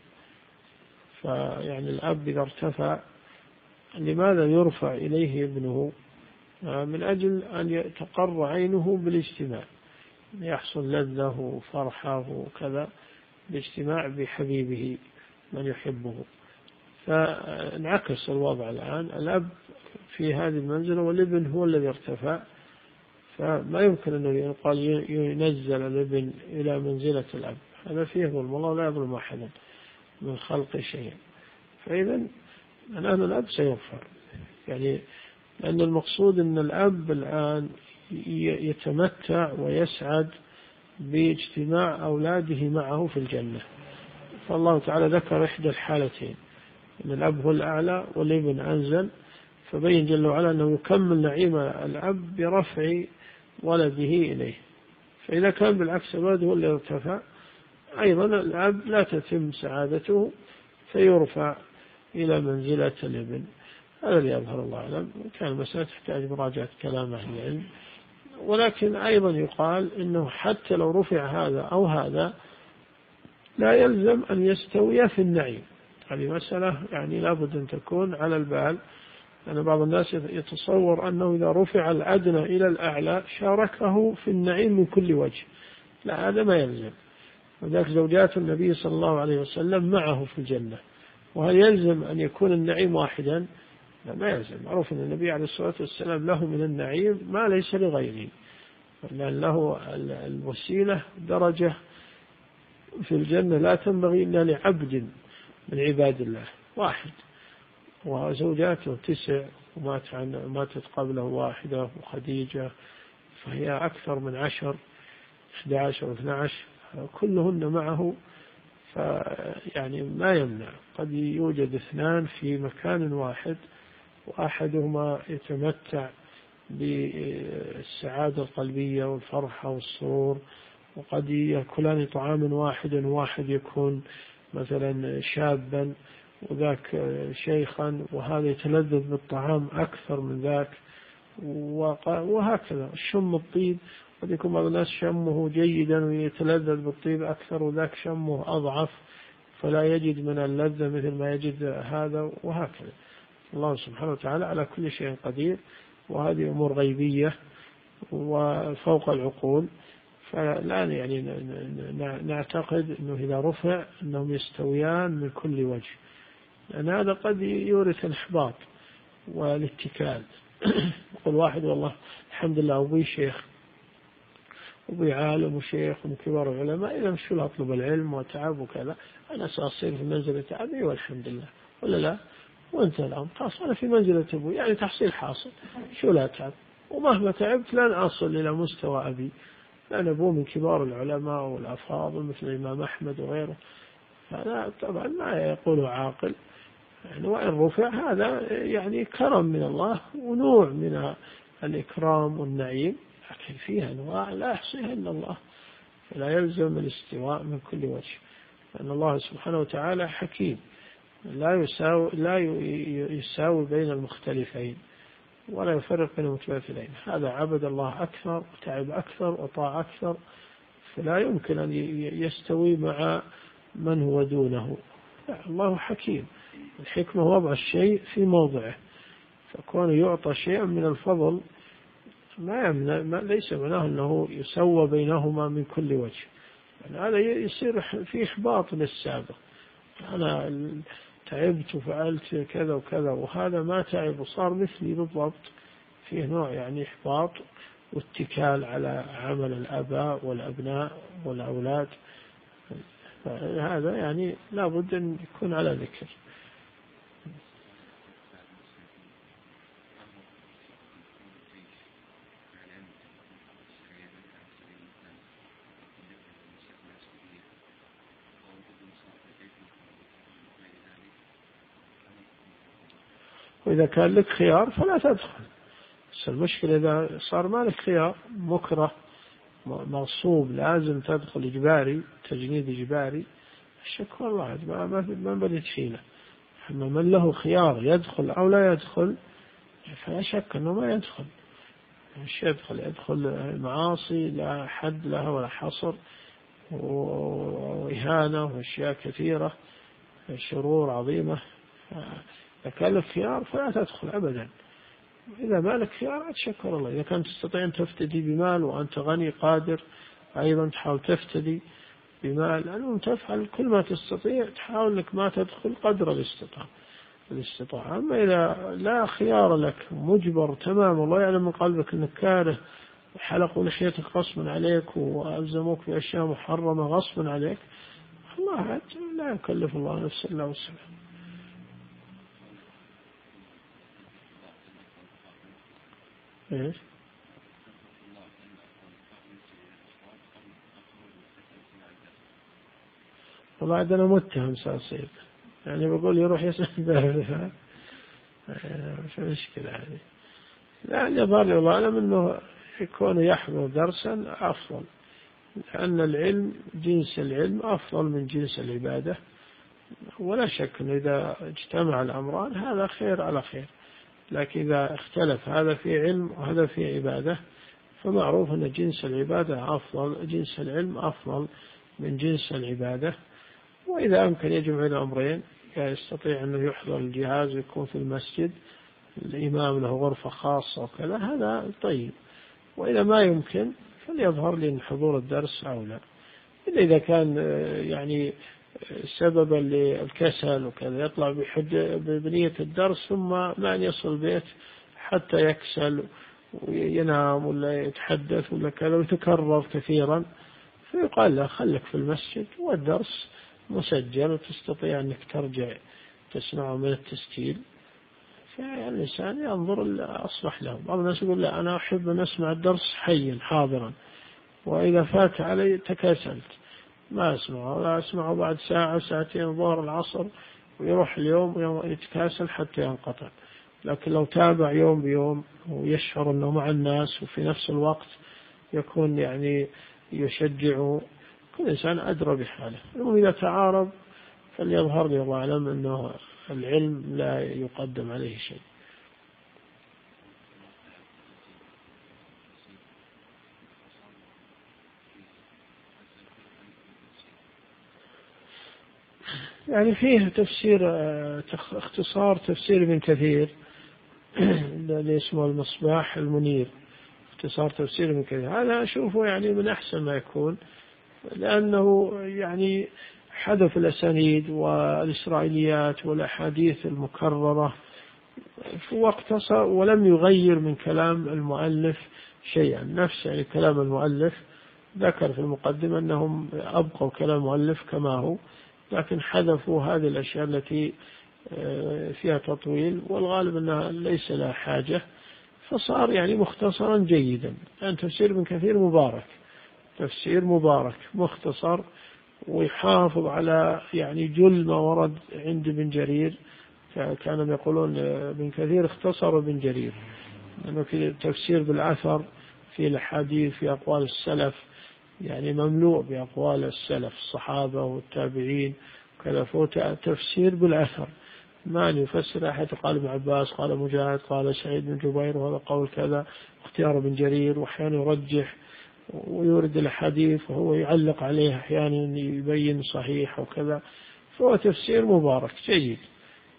فيعني الأب إذا ارتفع لماذا يرفع إليه ابنه؟ من أجل أن تقر عينه بالاجتماع، يحصل لذة وفرحة وكذا باجتماع بحبيبه من يحبه. فانعكس الوضع الآن، الأب في هذه المنزلة والابن هو الذي ارتفع، فما يمكن أنه يقال ينزل الابن إلى منزلة الأب، هذا فيه ظلم، الله لا يظلم أحدا من خلق شيء. فإذا الآن الأب سيرفع، يعني لأن المقصود أن الأب الآن يتمتع ويسعد باجتماع أولاده معه في الجنة. فالله تعالى ذكر إحدى الحالتين، أن الأب هو الأعلى والابن أنزل، فبين جل وعلا أنه يكمل نعيم الأب برفع ولده إليه. فإذا كان بالعكس الولد هو اللي ارتفع، أيضا الأب لا تتم سعادته فيرفع إلى منزلة الابن. هذا اللي يظهر الله أعلم. كان المسألة تحتاج مراجعة كلام أهل العلم، ولكن أيضا يقال إنه حتى لو رفع هذا أو هذا لا يلزم أن يستوي في النعيم. هذه مسألة يعني لابد أن تكون على البال، لأن بعض الناس يتصور أنه إذا رفع الأدنى إلى الأعلى شاركه في النعيم من كل وجه. لا، هذا ما يلزم. وذلك زوجات النبي صلى الله عليه وسلم معه في الجنة. وهل يلزم أن يكون النعيم واحدا؟ لا، ما يلزم. معروف أن النبي عليه الصلاة والسلام له من النعيم ما ليس لغيره، لأن له الوسيلة درجة في الجنة لا تنبغي إلا لعبد من عباد الله واحد، وزوجاته تسع، ومات عن ماتت قبله واحدة وخديجة، فهي أكثر من عشر، إحدى عشر واثنى عشر كلهن معه. فيعني ما يمنع، قد يوجد اثنان في مكان واحد وأحدهما يتمتع بالسعادة القلبية والفرحة والسرور، وقد يأكلان طعاما واحدا، واحد يكون مثلا شابا وذاك شيخا، وهذا يتلذذ بالطعام أكثر من ذاك، وهكذا. الشم الطيب قد يكون بعض الناس شمه جيدا ويتلذذ بالطيب أكثر، وذاك شمه أضعف فلا يجد من اللذة مثل ما يجد هذا، وهكذا. الله سبحانه وتعالى على كل شيء قدير، وهذه أمور غيبية وفوق العقول. فلا يعني نعتقد أنه إذا رفع أنهم يستويان من كل وجه، لأن هذا قد يورث الإحباط والاتكال. يقول واحد والله الحمد لله أبوي شيخ، أبوي عالم وشيخ ومن كبار العلماء، إذا مش له أطلب العلم وتعب وكذا، أنا سأصير في منزلة أبي والحمد لله، ولا لا؟ وأنت الآن خلاص أنا في منزلة أبوي، يعني تحصيل حاصل، شو لا تعب، ومهما تعبت لن أصل إلى مستوى أبي، لأن أبوه من كبار العلماء والأفاضل مثل الإمام أحمد وغيره. هذا طبعا ما يقوله عاقل، يعني وإن رفع هذا يعني كرم من الله ونوع من الإكرام والنعيم، لكن فيها أنواع لا يحصيها إلا الله، فلا يلزم الاستواء من كل وجه، لأن الله سبحانه وتعالى حكيم لا يساوي, لا يساوي بين المختلفين ولا يفرق بين المتماثلين. هذا عبد الله أكثر وتعب أكثر وطاع أكثر، فلا يمكن أن يستوي مع من هو دونه. الله حكيم، الحكمة وضع الشيء في موضعه، فكون يعطى شيئا من الفضل ما يمنع، ما ليس معناه أنه يسوى بينهما من كل وجه، يعني هذا يصير في إحباط للسابق. أنا تعبت وفعلت كذا وكذا وهذا ما تعب وصار مثلي بالضبط، فيه نوع يعني إحباط واتكال على عمل الآباء والأبناء والأولاد. هذا يعني لا بد أن يكون على ذكر. وإذا كان لك خيار فلا تدخل، بس المشكلة إذا صار ما لك خيار، مكره مغصوب لازم تدخل إجباري، تجنيد إجباري، الشك والله ما ما بدي تحيله. أما من له خيار يدخل أو لا يدخل فلا شك أنه ما يدخل، مش يدخل يدخل المعاصي لا حد لها ولا حصر، وإهانة وأشياء كثيرة، شرور عظيمة. إذا كان لك خيار فلا تدخل أبدا، إذا ما لك خيار أتشكر الله. إذا كنت تستطيع أن تفتدي بمال وأنت غني قادر أيضا تحاول تفتدي بمال، لأنه تفعل كل ما تستطيع، تحاول لك ما تدخل قدر الاستطاعة الاستطاعة. أما إذا لا خيار لك مجبر تمام الله يعلم من قلبك أنك كاره، حلقوا لحيتك غصبا عليك وألزموك بأشياء محرمة غصبا عليك، الله لا يكلف الله نفسا إلا وسعها. إيش؟ وبعد أنا متهم سأصير، يعني بقول يروح يسأل بها مش مشكلة يعني. لا يظهر الله أعلم أنه يكون يحضر درسا أفضل، لأن العلم جنس العلم أفضل من جنس العبادة، ولا شك أن إذا اجتمع الأمران هذا خير على خير. لكن إذا اختلف هذا في علم وهذا في عبادة فمعروف أن جنس العبادة أفضل، جنس العلم أفضل من جنس العبادة. وإذا أمكن يجمع الأمرين، يعني يستطيع أنه يحضر الجهاز ويكون في المسجد الإمام له غرفة خاصة وكذا، هذا طيب. وإذا ما يمكن فليظهر لي حضور الدرس أو لا. إلا إذا كان يعني سببا للكسل وكذا يطلع بنية الدرس ثم ما يصل البيت حتى يكسل وينام ولا يتحدث ولا كذا ويتكرر كثيرا، فيقال له خلك في المسجد والدرس مسجل وتستطيع أنك ترجع تسمعه من التسجيل، فالإنسان ينظر الأصلح له. بعض الناس يقول لا أنا أحب أن أسمع الدرس حيا حاضرا، وإذا فات علي تكاسلت ما أسمعه، ولا أسمعه بعد ساعة ساعتين ظهر العصر، ويروح اليوم يتكاسل حتى ينقطع. لكن لو تابع يوم بيوم ويشعر أنه مع الناس وفي نفس الوقت يكون يعني يشجع، كل إنسان أدرى بحاله. وإذا تعارض فليظهر لي الله أعلم أنه العلم لا يقدم عليه شيء. يعني فيه تفسير اختصار تفسير ابن كثير اللي اسمه المصباح المنير، اختصار تفسير ابن كثير، هذا أشوفه يعني من أحسن ما يكون، لأنه يعني حذف الأسانيد والإسرائيليات والأحاديث المكررة واقتصر ولم يغير من كلام المؤلف شيئا. نفس يعني كلام المؤلف ذكر في المقدمة أنهم أبقوا كلام المؤلف كما هو، لكن حذفوا هذه الأشياء التي فيها تطويل والغالب أنها ليس لها حاجة، فصار يعني مختصرا جيدا. يعني تفسير ابن كثير مبارك، تفسير مبارك مختصر ويحافظ على يعني جل ما ورد عند ابن جرير. كانوا يقولون ابن كثير اختصر ابن جرير، لأنه في تفسير بالأثر، في الحديث، في أقوال السلف، يعني مملوء بأقوال السلف الصحابة والتابعين كذا، فوت تفسير بالأثر، ما يفسر أحد قال ابن عباس قال مجاهد قال سعيد بن جبير وهذا قول كذا، اختيار ابن جرير، وأحيانا يرجح ويورد الحديث وهو يعلق عليه أحيانا يبين صحيح وكذا، فهو تفسير مبارك جيد.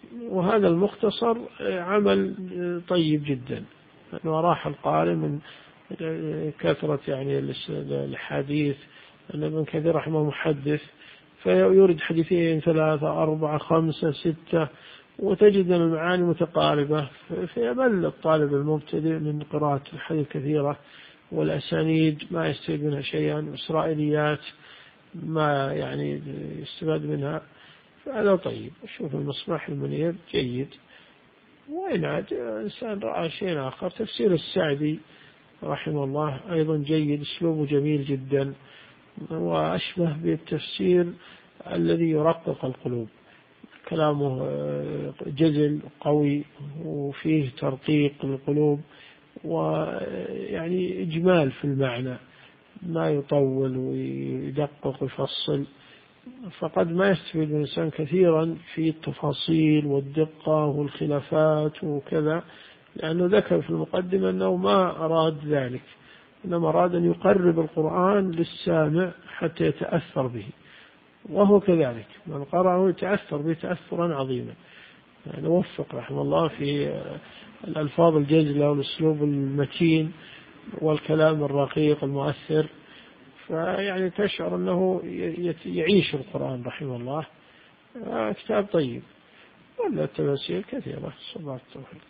وهذا المختصر عمل طيب جدا، لأنه راح القارئ من كثرة يعني الحديث، أن ابن كثير رحمه محدث فيورد حديثين ثلاثة أربعة خمسة ستة، وتجد المعاني متقاربة، فيمل الطالب المبتدئ من قراءة الحديث كثيرة، والأسانيد ما يستفيد منها شيئا، وإسرائيليات ما يعني يستفاد منها. فهذا طيب. شوف المصباح المنير جيد. وإن عاد إنسان رأى شيء آخر، تفسير السعدي رحمه الله أيضا جيد، أسلوبه جميل جدا، وأشبه بالتفسير الذي يرقق القلوب، كلامه جزل قوي وفيه ترقيق للقلوب، ويعني إجمال في المعنى، ما يطول ويدقق ويفصل. فقد ما يستفيد الإنسان كثيرا في التفاصيل والدقة والخلافات وكذا، لأنه ذكر في المقدمة أنه ما أراد ذلك، إنما أراد أن يقرب القرآن للسامع حتى يتأثر به، وهو كذلك من قرأه يتأثر به تأثرا عظيما. يعني وفق رحمه الله في الألفاظ الجزلة والأسلوب المتين والكلام الرقيق المؤثر، فيعني تشعر أنه يعيش القرآن رحمه الله. كتاب طيب. ولا التفاسير كثيرة، صلى التوفيق.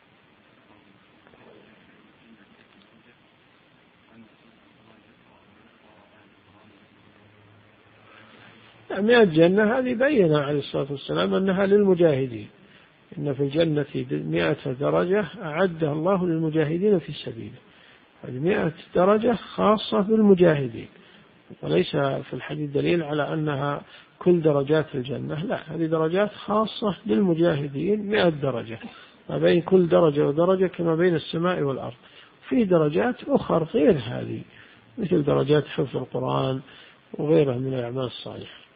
مئة جنة هذه بيّن عليه الصلاة والسلام أنها للمجاهدين، إن في الجنة مئة درجة أعدها الله للمجاهدين في سبيله. هذه مئة درجة خاصة بالمجاهدين، وليس في الحديث دليل على أنها كل درجات الجنة، لا، هذه درجات خاصة للمجاهدين مئة درجة، ما بين كل درجة ودرجة كما بين السماء والأرض. في درجات أخرى غير هذه، مثل درجات حفظ القرآن وغيرها من الأعمال الصالحة.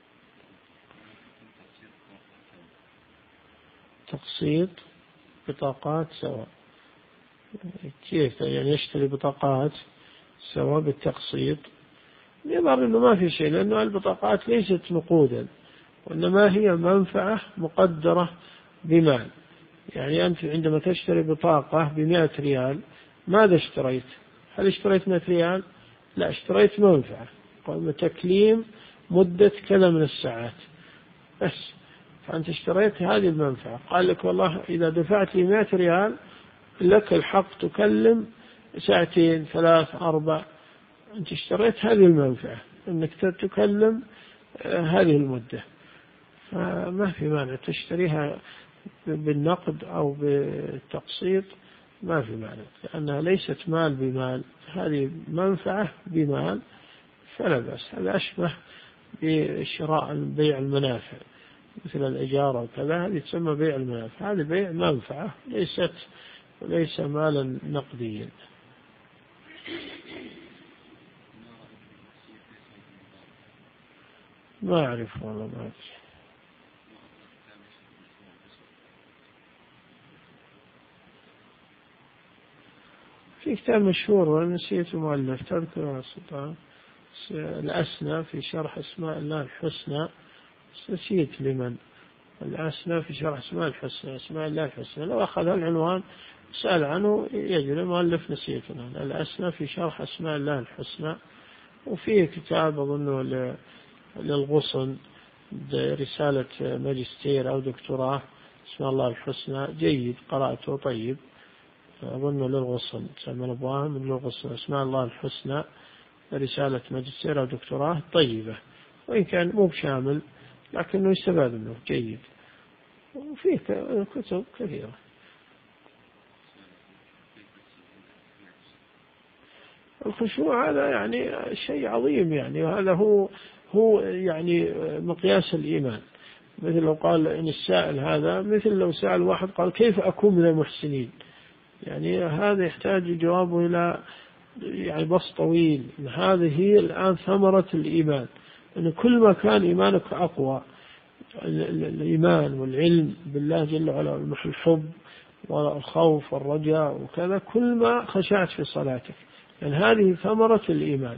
تقسيط بطاقات سواء، كيف يعني يشتري بطاقات سواء بالتقسيط؟ يظهر أنه ما في شيء، لأنه البطاقات ليست نقودا، وإنما هي منفعة مقدرة بمال. يعني أنت عندما تشتري بطاقة بمئة ريال، ماذا اشتريت؟ هل اشتريت مئة ريال؟ لا، اشتريت منفعة، تكليم مدة كذا من الساعات بس، فأنت اشتريت هذه المنفعة. قال لك والله إذا دفعت لي مئة ريال لك الحق تكلم ساعتين ثلاث أربع، أنت اشتريت هذه المنفعة أنك تتكلم هذه المدة، فما في مانع تشتريها بالنقد أو بالتقسيط، ما في مانع، لأنها ليست مال بمال، هذه منفعة بمال فلا بأس. هذا أشبه بشراء بيع المنافع مثل الإجارة وكذا، هذه تسمى بيع المنافع، هذه بيع منفعة ليست ليس مالا نقديا. ما أعرف والله، ما أعرف. في كتاب مشهور ونسيت مؤلف، تذكر السلطان الأسنى في شرح اسماء الله الحسنى، نسيت لمن. الأسنى في شرح اسماء الحسنى، اسماء الله الحسنى، لو أخذ العنوان سأل عنه يجري، المؤلف نسيتنا. الأسنى في شرح اسماء الله الحسنى. وفيه كتاب أظنه للغصن، رسالة ماجستير أو دكتوراه، اسم الله الحسنى، جيد، قرأته طيب، أظنه للغصن، سمى نبواه من للغصن، اسماء الله الحسنى، رسالة ماجستير أو دكتوراه طيبة، وإن كان مو بشامل لكنه يستفاد منه جيد. وفيه كتب كثيرة. الخشوع هذا يعني شيء عظيم، يعني وهذا هو هو يعني مقياس الإيمان. مثل لو قال إن السائل هذا، مثل لو سأل واحد قال كيف أكون من المحسنين، يعني هذا يحتاج جوابه إلى يعني بسط طويل. هذه هي الآن ثمرة الإيمان، أن كل ما كان إيمانك أقوى، الإيمان والعلم بالله جل وعلا، الحب والخوف والرجاء وكذا، كل ما خشعت في صلاتك، يعني هذه ثمرة الإيمان.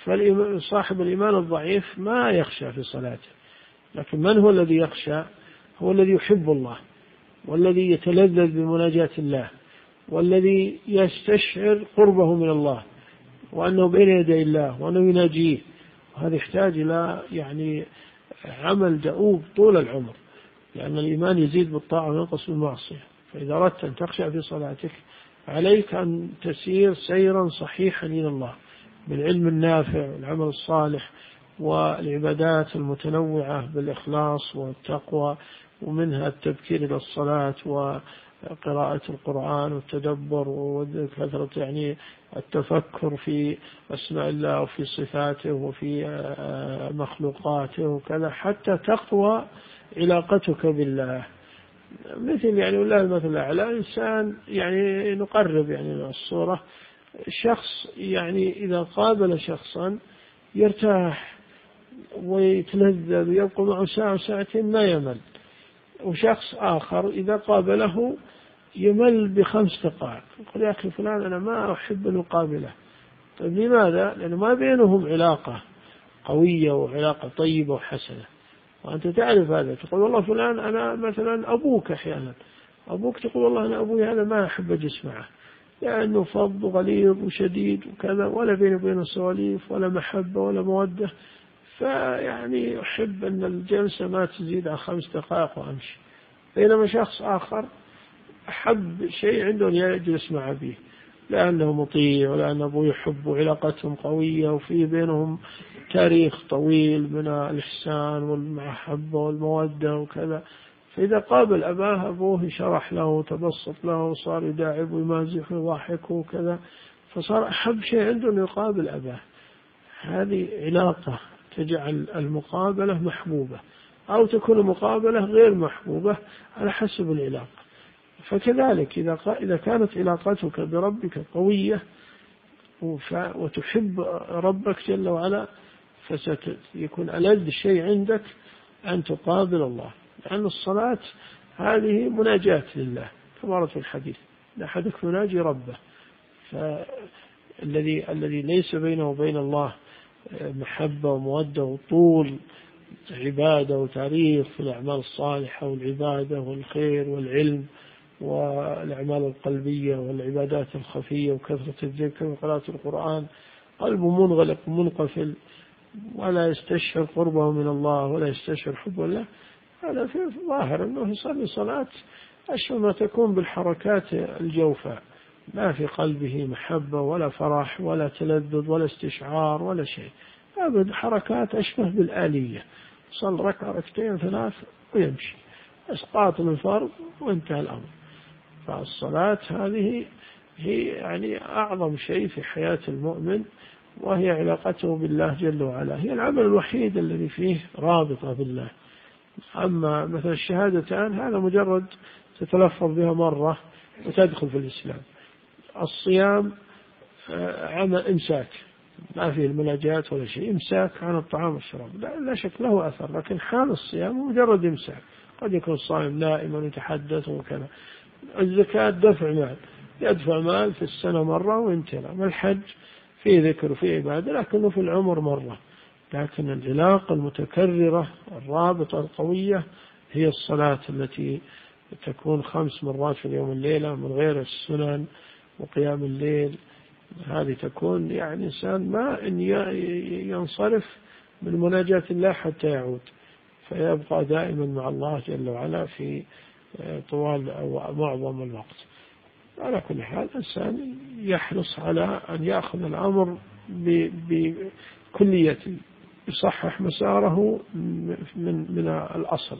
فصاحب الإيمان الضعيف ما يخشى في صلاته، لكن من هو الذي يخشى؟ هو الذي يحب الله، والذي يتلذذ بمناجاة الله، والذي يستشعر قربه من الله، وأنه بين يدي الله، وأنه يناجيه. وهذا يحتاج إلى يعني عمل دؤوب طول العمر، لأن الإيمان يزيد بالطاعة وينقص بالمعصية. فإذا أردت أن تخشع في صلاتك عليك أن تسير سيرا صحيحا إلى الله بالعلم النافع والعمل الصالح والعبادات المتنوعة بالإخلاص والتقوى، ومنها التبكير إلى الصلاة وقراءة القرآن والتدبر وكثرة يعني التفكر في أسماء الله وفي صفاته وفي مخلوقاته وكذا، حتى تقوى علاقتك بالله. مثل يعني والله المثل الأعلى، إنسان يعني نقرب يعني الصورة، شخص يعني إذا قابل شخصا يرتاح ويتلذذ ويبقى معه ساعة ساعتين ما يمل، وشخص آخر إذا قابله يمل بخمس دقائق، يقول يا أخي فلان أنا ما أحب أن أقابله. طيب لماذا؟ لأنه ما بينهم علاقة قوية وعلاقة طيبة وحسنة، وأنت تعرف هذا. تقول والله فلان أنا مثلا أبوك، أحيانا أبوك تقول والله أنا أبوي هذا ما أحب أجلس معه لأنه فظ وغليظ وشديد وكذا، ولا بينه وبينه سواليف ولا محبة ولا مودة، فيعني أحب أن الجلسة ما تزيد عن خمس دقائق وأمشي. بينما شخص آخر أحب شيء عنده أن يجلس مع أبيه لأنه مطيع، ولأن أبوه يحب، علاقتهم قوية وفي بينهم تاريخ طويل من الإحسان والمحبة والمودة وكذا. فإذا قابل أباه أبوه شرح له وتبسط له وصار يداعب ويمازح ويضحك وكذا، فصار أحب شيء عنده أن يقابل أباه. هذه علاقة تجعل المقابلة محبوبة، أو تكون المقابلة غير محبوبة على حسب العلاقة. فكذلك إذا إذا كانت علاقتك بربك قوية وتحب ربك جل وعلا، فسيكون ألذ شيء عندك أن تقابل الله، لأن الصلاة هذه مناجاة لله كما ورد في الحديث، أحدك يناجي ربه. فالذي الذي ليس بينه وبين الله محبة ومودة وطول عبادة وتاريخ في الأعمال الصالحة والعبادة والخير والعلم والأعمال القلبية والعبادات الخفية وكثرة الذكر وقراءة القرآن، قلبه منغلق منقفل ولا يستشعر قربه من الله ولا يستشعر حب الله، هذا في ظاهر أنه يصلي صلاة أشبه ما تكون بالحركات الجوفاء، ما في قلبه محبة ولا فرح ولا تلذذ ولا استشعار ولا شيء، أبد حركات أشبه بالآلية، صل ركعة ركعتين ثلاث ويمشي، أسقاط من فرض وانتهى الأمر. فالصلاة هذه هي يعني أعظم شيء في حياة المؤمن، وهي علاقته بالله جل وعلا، هي العمل الوحيد الذي فيه رابطة بالله. أما مثل الشهادتان هذا مجرد تتلفظ بها مرة وتدخل في الإسلام. الصيام عمل إمساك، ما فيه المناجات ولا شيء، إمساك عن الطعام والشراب، لا, لا شك له أثر، لكن حال الصيام مجرد إمساك، قد يكون الصائم نائما يتحدث وكذا. الزكاة دفع مال، يدفع مال في السنة مرة وانتهى. ما الحج فيه ذكر وفيه عبادة لكنه في العمر مرة. لكن العلاقة المتكررة الرابطة القوية هي الصلاة التي تكون خمس مرات في اليوم الليلة من غير السنن وقيام الليل. هذه تكون يعني إنسان ما إن ينصرف من مناجاة الله حتى يعود، فيبقى دائما مع الله جل وعلا في طوال أو معظم الوقت. على كل حال الإنسان يحرص على أن يأخذ الأمر بكلية، يصحح مساره من من الأصل،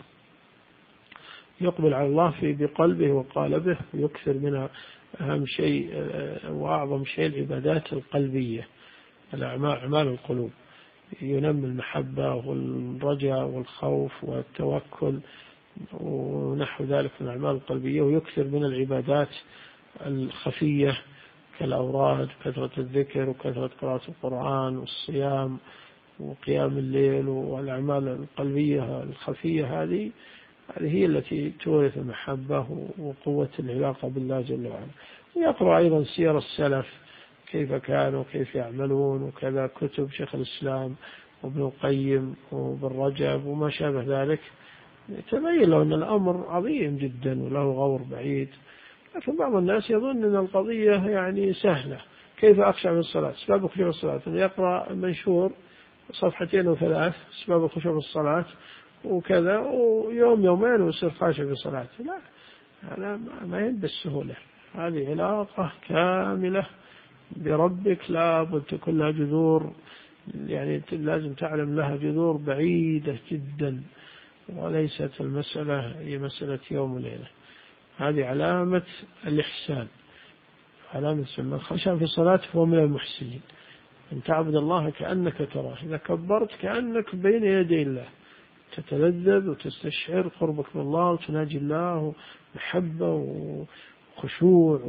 يقبل على الله في بقلبه وقالبه، ويكثر من أهم شيء وأعظم شيء العبادات القلبية، الأعمال القلوب، ينمي المحبة والرجاء والخوف والتوكل ونحو ذلك من الأعمال القلبية، ويكثر من العبادات الخفية كالأوراد، كثرة الذكر وكثرة قراءة القرآن والصيام وقيام الليل، والأعمال القلبية الخفية هذه هذه هي التي تورث المحبة وقوة العلاقة بالله جل وعلا. ويقرأ أيضا سير السلف كيف كانوا كيف يعملون وكذا، كتب شيخ الإسلام وابن القيم وابن رجب وما شابه ذلك، تبين له أن الأمر عظيم جدا وله غور بعيد. لكن بعض الناس يظن أن القضية يعني سهلة. كيف أخشع في الصلاة؟ أسباب الخشوع في الصلاة يقرأ منشور صفحتين وثلاث أسباب الخشوع في الصلاة وكذا، ويوم يومين ويصير خاشع في صلاته. لا، هذا ما يد بالسهولة. هذه علاقة كاملة بربك، لا بد تكون لها جذور، يعني لازم تعلم لها جذور بعيدة جدا، وليست المسألة هي مسألة يوم وليلة. هذه علامة الإحسان، علامة من خشع في صلاة فهو من المحسنين. أن تعبد الله كأنك تراه، إذا كبرت كأنك بين يدي الله، تتلذذ وتستشعر قربك من الله وتناجي الله محبة وخشوع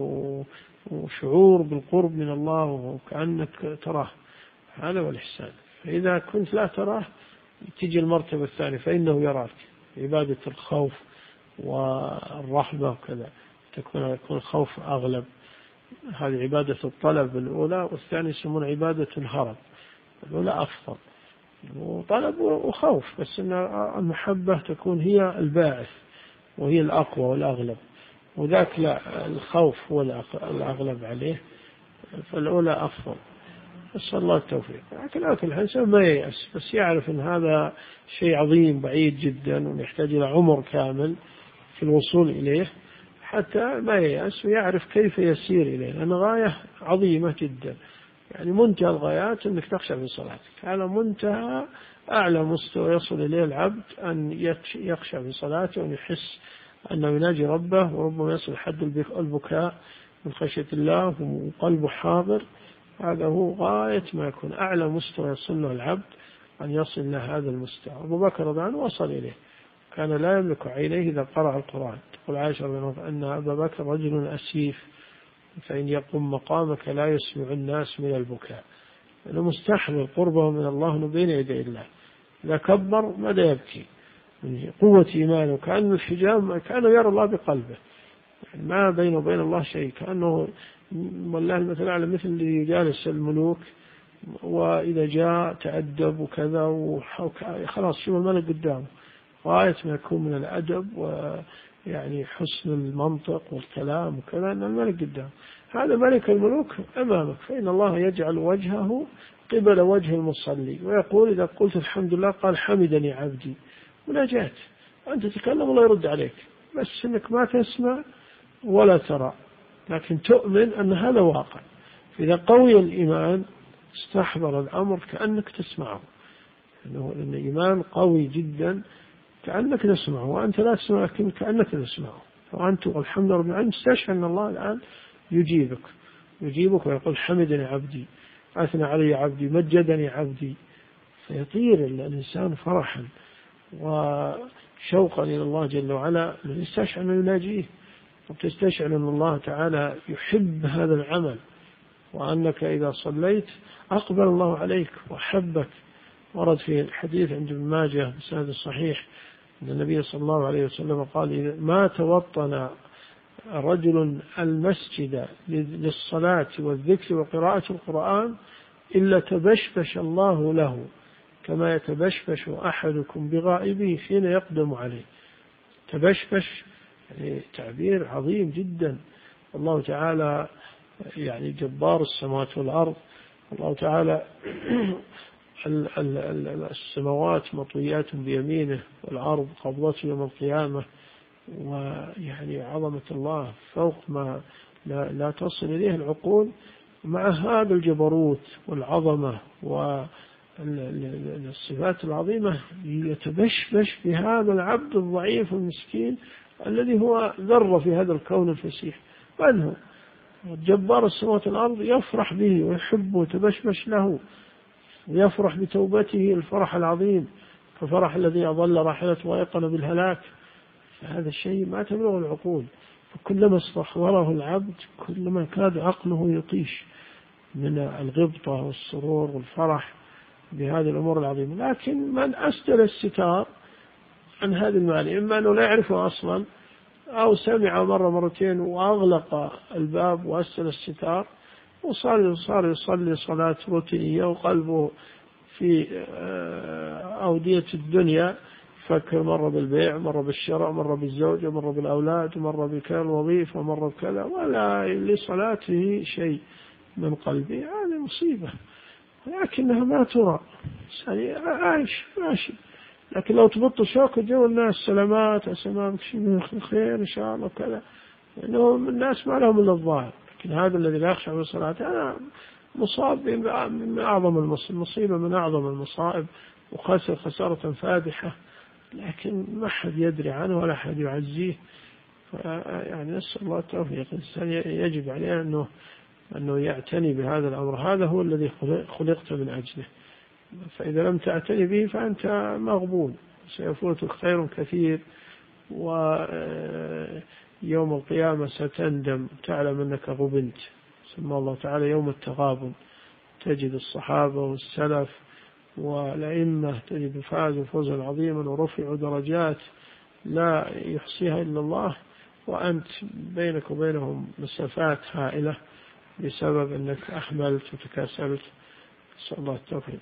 وشعور بالقرب من الله وكأنك تراه. هذا هو الإحسان. فإذا كنت لا تراه تجي المرتبة الثانية، فإنه يراك، عبادة الخوف والرحمة وكذا، تكون يكون الخوف أغلب. هذه عبادة الطلب الأولى، والثانية يسمون عبادة الهرب. الأولى أفضل، وطلب وخوف، بس أن المحبة تكون هي الباعث وهي الأقوى والأغلب، وذاك لا، الخوف هو الأغلب عليه، فالأولى أفضل. نسأل الله التوفيق. لكن لكن الإنسان ما ييأس، بس يعرف أن هذا شيء عظيم بعيد جدا ويحتاج إلى عمر كامل في الوصول إليه، حتى ما ييأس ويعرف كيف يسير إليه، لأن غاية عظيمة جدا. يعني منتهى الغايات أنك تخشع في صلاتك، هذا منتهى أعلى مستوى يصل إليه العبد، أن يخشع في صلاته وأن يحس أنه يناجي ربه، وربما يصل حد البكاء من خشية الله وقلبه حاضر. هذا هو غاية ما يكون، أعلى مستوى يصل له العبد أن يصل إلى هذا المستوى. أبو بكر رضي الله عنه وصل إليه، كان لا يملك عينيه إذا قرأ القرآن. تقول عائشة رضي الله عنها أن أبا بكر رجل أسيف، فإن يقوم مقامك لا يسمع الناس من البكاء، أنه مستحمل قربه من الله بين يدي الله. إذا كبر ماذا يبكي من قوة إيمانه، كأن الحجاب كأنه يرى الله بقلبه، يعني ما بينه وبين الله شيء، كأنه والله المثل على مثل اللي يجالس الملوك، وإذا جاء تأدب وكذا وخلاص شوف الملك قدامه، غاية ما يكون من الأدب ويعني حسن المنطق والكلام وكذا، أن الملك قدامه. هذا ملك الملوك أمامك، فإن الله يجعل وجهه قبل وجه المصلي، ويقول إذا قلت الحمد لله قال حمدني عبدي، مناجاة. أنت تتكلم الله يرد عليك، بس إنك ما تسمع ولا ترى، لكن تؤمن أن هذا واقع. إذا قوي الإيمان استحضر الأمر كأنك تسمعه، لأنه إن الإيمان قوي جدا كأنك تسمعه، وأنت لا تسمع لكن كأنك تسمعه. وأنت والحمد لله العالمين تستشعر أن الله الآن يجيبك يجيبك ويقول حمدني عبدي، أثنى علي عبدي، مجدني عبدي، فيطير الإنسان فرحا وشوقا إلى الله جل وعلا، يستشعر أنه يناجيه، وتستشعر أن الله تعالى يحب هذا العمل، وأنك إذا صليت أقبل الله عليك وحبك. ورد في الحديث عند ابن ماجه بسند الصحيح أن النبي صلى الله عليه وسلم قال إذا ما توطن رجل المسجد للصلاة والذكر وقراءة القرآن إلا تبشبش الله له كما يتبشبش أحدكم بغائبه حين يقدم عليه. تبشبش يعني تعبير عظيم جدا. الله تعالى يعني جبار السماوات والأرض، الله تعالى السماوات مطويات بيمينه والأرض قبضته يوم القيامة، ويعني عظمة الله فوق ما لا, لا تصل إليه العقول. مع هذا الجبروت والعظمة والصفات العظيمة يتبشبش في هذا العبد الضعيف المسكين الذي هو ذرة في هذا الكون الفسيح. من هو؟ جبار السماوات والأرض يفرح به ويحبه وتبشبش له، ويفرح بتوبته الفرح العظيم كفرح الذي أضل راحلته ويقن بالهلاك. فهذا الشيء ما تبلغ العقول، فكلما استحضره العبد كلما كاد عقله يطيش من الغبطة والسرور والفرح بهذه الأمور العظيمة. لكن من أسدل الستار عن هذه المعاني، إما أنه لا يعرفه أصلا، أو سمع مرة مرتين وأغلق الباب وأسدل الستار وصار صار يصلي صلاة روتينية وقلبه في أودية الدنيا، تفكر مرة بالبيع، مرة بالشراء، مرة بالزوجة، مرة بالأولاد، مرة بكذا الوظيفة، مرة بكذا، ولا لصلاته شيء من قلبه. هذه مصيبة، لكنها ما ترى، يعني عايش ماشي. لكن لو تبط شوك جو الناس سلامات أسمامك شيء خير إن شاء الله كذا، إنه الناس ما لهم إلا الظاهر. لكن هذا الذي لا يخشع بالصلاة أنا مصاب من أعظم المصيبة، من أعظم المصائب، وخسر خسارة فادحة، لكن ما حد يدري عنه ولا حد يعزيه. يعني نسأل الله التوفيق. الإنسان يجب عليه أنه أنه يعتني بهذا الأمر، هذا هو الذي خلقت من أجله. فإذا لم تعتني به فأنت مغبون، سيفوتك خير كثير، ويوم القيامة ستندم تعلم أنك غبنت. سمى الله تعالى يوم التغابن، تجد الصحابة والسلف والأئمة تجد فازوا فوزا عظيما ورفعوا درجات لا يحصيها إلا الله، وأنت بينك وبينهم مسافات هائلة بسبب أنك أحملت وتكاسلت. نسأل الله التوفيق.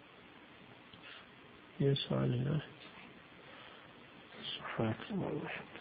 يسأل الله سبحانك اللهم وبحمدك.